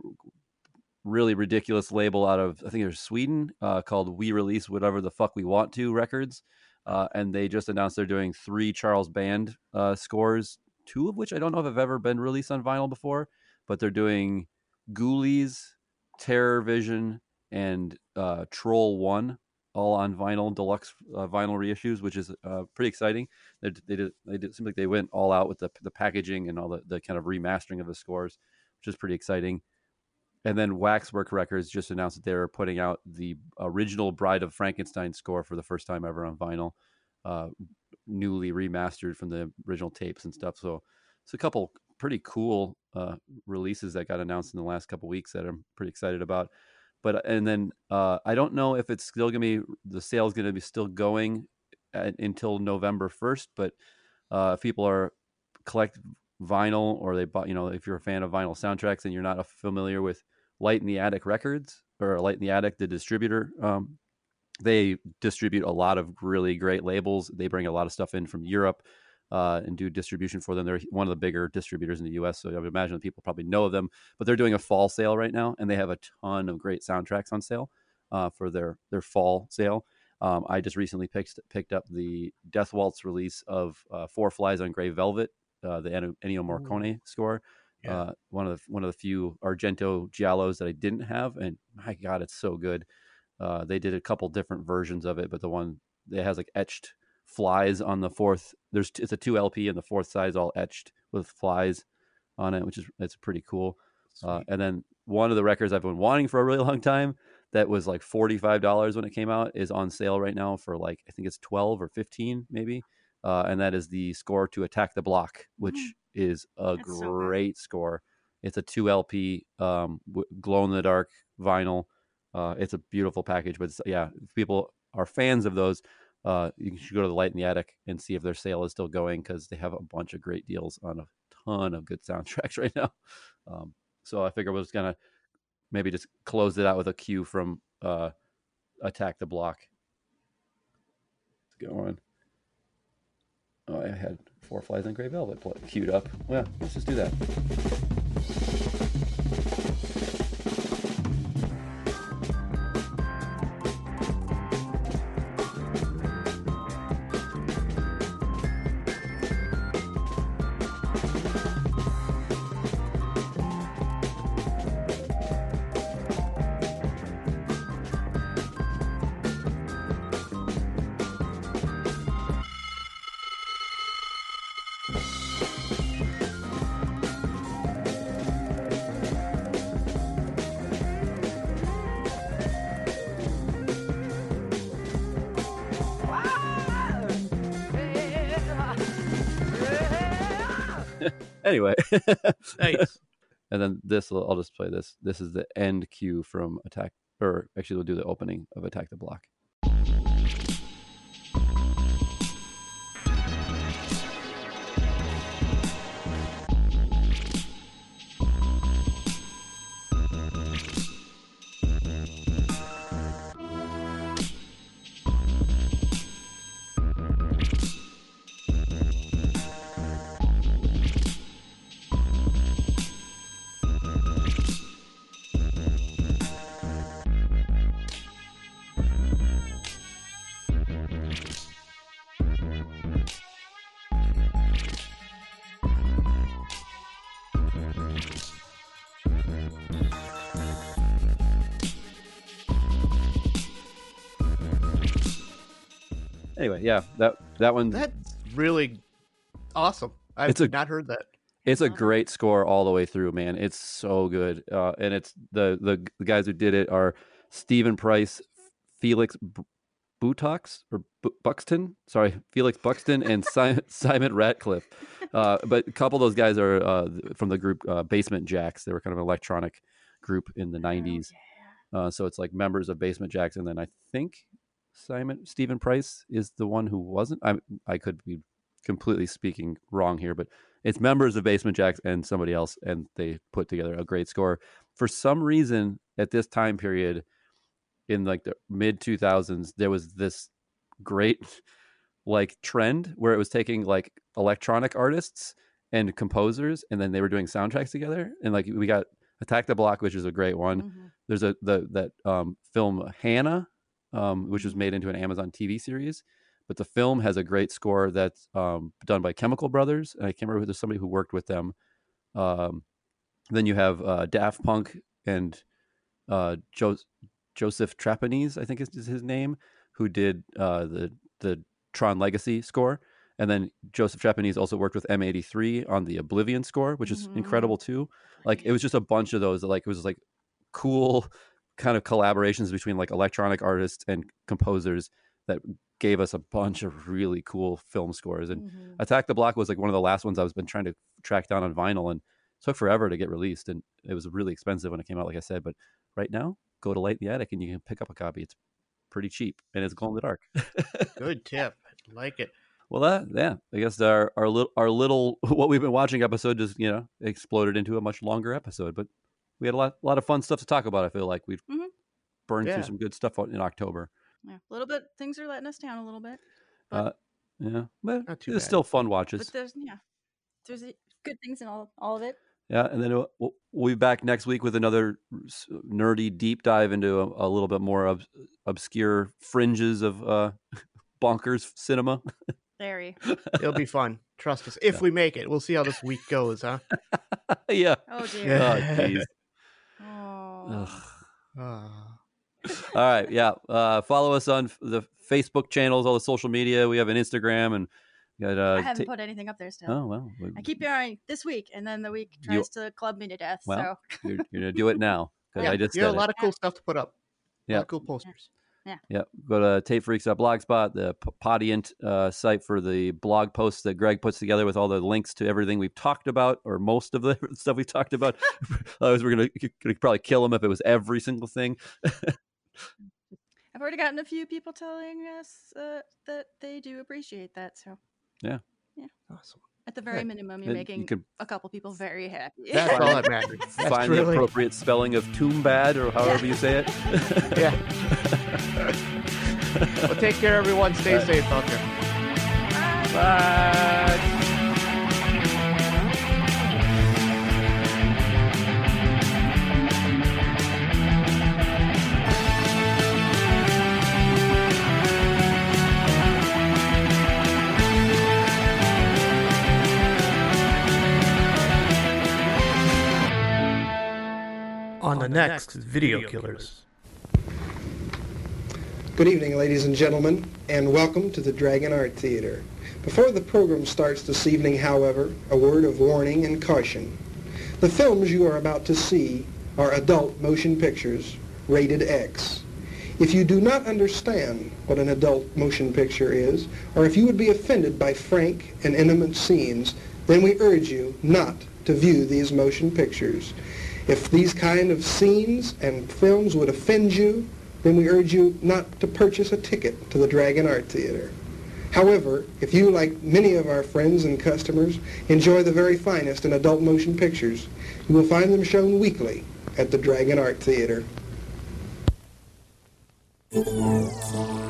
really ridiculous label out of I think there's Sweden uh, called We Release Whatever the Fuck We Want to Records, uh, and they just announced they're doing three Charles Band uh, scores, two of which I don't know if have ever been released on vinyl before, but they're doing Ghoulies, Terror Vision, and uh, Troll One, all on vinyl, deluxe uh, vinyl reissues, which is uh, pretty exciting. They, they did, they did, it seems like they went all out with the the packaging and all the, the kind of remastering of the scores, which is pretty exciting. And then Waxwork Records just announced that they're putting out the original Bride of Frankenstein score for the first time ever on vinyl, uh, newly remastered from the original tapes and stuff. So it's a couple pretty cool uh, releases that got announced in the last couple weeks that I'm pretty excited about. But and then uh, I don't know if it's still gonna be the sale's gonna be still going at, until November first. But uh, if people are collect vinyl or they bought, you know, if you're a fan of vinyl soundtracks and you're not familiar with Light in the Attic Records or Light in the Attic, the distributor, um, they distribute a lot of really great labels. They bring a lot of stuff in from Europe uh, and do distribution for them. They're one of the bigger distributors in the U S, so I would imagine that people probably know of them. But they're doing a fall sale right now, and they have a ton of great soundtracks on sale uh, for their their fall sale. Um, I just recently picked picked up the Death Waltz release of uh, Four Flies on Grey Velvet, uh, the Ennio Ennio Morricone score. Yeah. Uh, one of the one of the few Argento giallos that I didn't have, and my God, it's so good. Uh, they did a couple different versions of it, but the one that has like etched flies on the fourth, there's it's a two L P, and the fourth side is all etched with flies on it, which is it's pretty cool. Uh, and then one of the records I've been wanting for a really long time that was like forty-five dollars when it came out is on sale right now for like I think it's twelve or fifteen maybe. Uh, and that is the score to Attack the Block, which mm. is a That's great so score. It's a two L P um, w- glow in the dark vinyl. Uh, it's a beautiful package, but it's, yeah, if people are fans of those, uh, you should go to the Light in the Attic and see if their sale is still going because they have a bunch of great deals on a ton of good soundtracks right now. Um, so I figure we're just gonna maybe just close it out with a cue from uh, Attack the Block. Let's go on. Oh, I had Four Flies on Grey Velvet queued up. Well, let's just do that. Anyway, nice. And then this, I'll just play this. This is the end cue from Attack, or actually, we'll do the opening of Attack the Block. Anyway, yeah, that that one. That's really awesome. I've It's a- not heard that. It's a great score all the way through, man. It's so good, uh, and it's the, the the guys who did it are Stephen Price, Felix B- Butox or B- Buxton. Sorry, Felix Buxton and si- Simon Ratcliffe. Uh, but a couple of those guys are uh, from the group uh, Basement Jacks. They were kind of an electronic group in the nineties. Uh, so it's like members of Basement Jacks, and then I think Simon Stephen Price is the one who wasn't. I I could be completely speaking wrong here, but it's members of Basement Jacks and somebody else, and they put together a great score. For some reason, at this time period, in like the mid two thousands, there was this great like trend where it was taking like electronic artists and composers, and then they were doing soundtracks together. And like we got Attack the Block, which is a great one. Mm-hmm. There's a the that um, film Hannah, um, which was made into an Amazon T V series. But the film has a great score that's um, done by Chemical Brothers. And I can't remember who, there's somebody who worked with them. Um, then you have uh, Daft Punk and uh, jo- Joseph Trapanese, I think is, is his name, who did uh, the the Tron Legacy score. And then Joseph Trapanese also worked with M eighty-three on the Oblivion score, which is mm-hmm. incredible too. Like it was just a bunch of those. Like it was like cool kind of collaborations between like electronic artists and composers that gave us a bunch of really cool film scores. And mm-hmm. Attack the Block was like one of the last ones I was been trying to track down on vinyl, and it took forever to get released, and it was really expensive when it came out, like I said. But right now, go to Light in the Attic and you can pick up a copy. It's pretty cheap, and it's glow in the dark. Good tip. I like it. Well, that yeah, I guess our our little our little what we've been watching episode just you know exploded into a much longer episode, but we had a lot a lot of fun stuff to talk about. I feel like we've mm-hmm. burned yeah. through some good stuff in October. Yeah, a little bit. Things are letting us down a little bit. But, uh, yeah, but not too there's bad. still fun watches. But there's yeah, there's good things in all all of it. Yeah, and then we'll, we'll be back next week with another nerdy deep dive into a, a little bit more ob- obscure fringes of uh, bonkers cinema. Very. It'll be fun. Trust us. If yeah. we make it, we'll see how this week goes, huh? yeah. Oh dear. Oh jeez. Oh. All right, yeah. Uh, follow us on the Facebook channels, all the social media. We have an Instagram, and we got. Uh, I haven't t- put anything up there still. Oh well. I keep hearing this week, and then the week tries you, to club me to death. Well, so you're, you're gonna do it now because yeah, I just. You have a lot it. of cool stuff to put up. Yeah. A lot of cool posters. Yeah. Yeah. Go to Tape Freaks dot blogspot, the Podiant uh, site for the blog posts that Greg puts together with all the links to everything we've talked about, or most of the stuff we've talked about. Otherwise, we're gonna, gonna probably kill him if it was every single thing. I've already gotten a few people telling us uh, that they do appreciate that. So yeah, yeah, awesome. At the very yeah. minimum, you're and making you could, a couple people very happy. That's all that matters. Find really... the appropriate spelling of Toombad, or however yeah. you say it. yeah. Well, take care, everyone. Stay Bye. safe out there. Bye. On the next Video Killers. Good evening, ladies and gentlemen, and welcome to the Dragon Art Theater. Before the program starts this evening, however, a word of warning and caution. The films you are about to see are adult motion pictures, rated X. If you do not understand what an adult motion picture is, or if you would be offended by frank and intimate scenes, then we urge you not to view these motion pictures. If these kind of scenes and films would offend you, then we urge you not to purchase a ticket to the Dragon Art Theater. However, if you, like many of our friends and customers, enjoy the very finest in adult motion pictures, you will find them shown weekly at the Dragon Art Theater.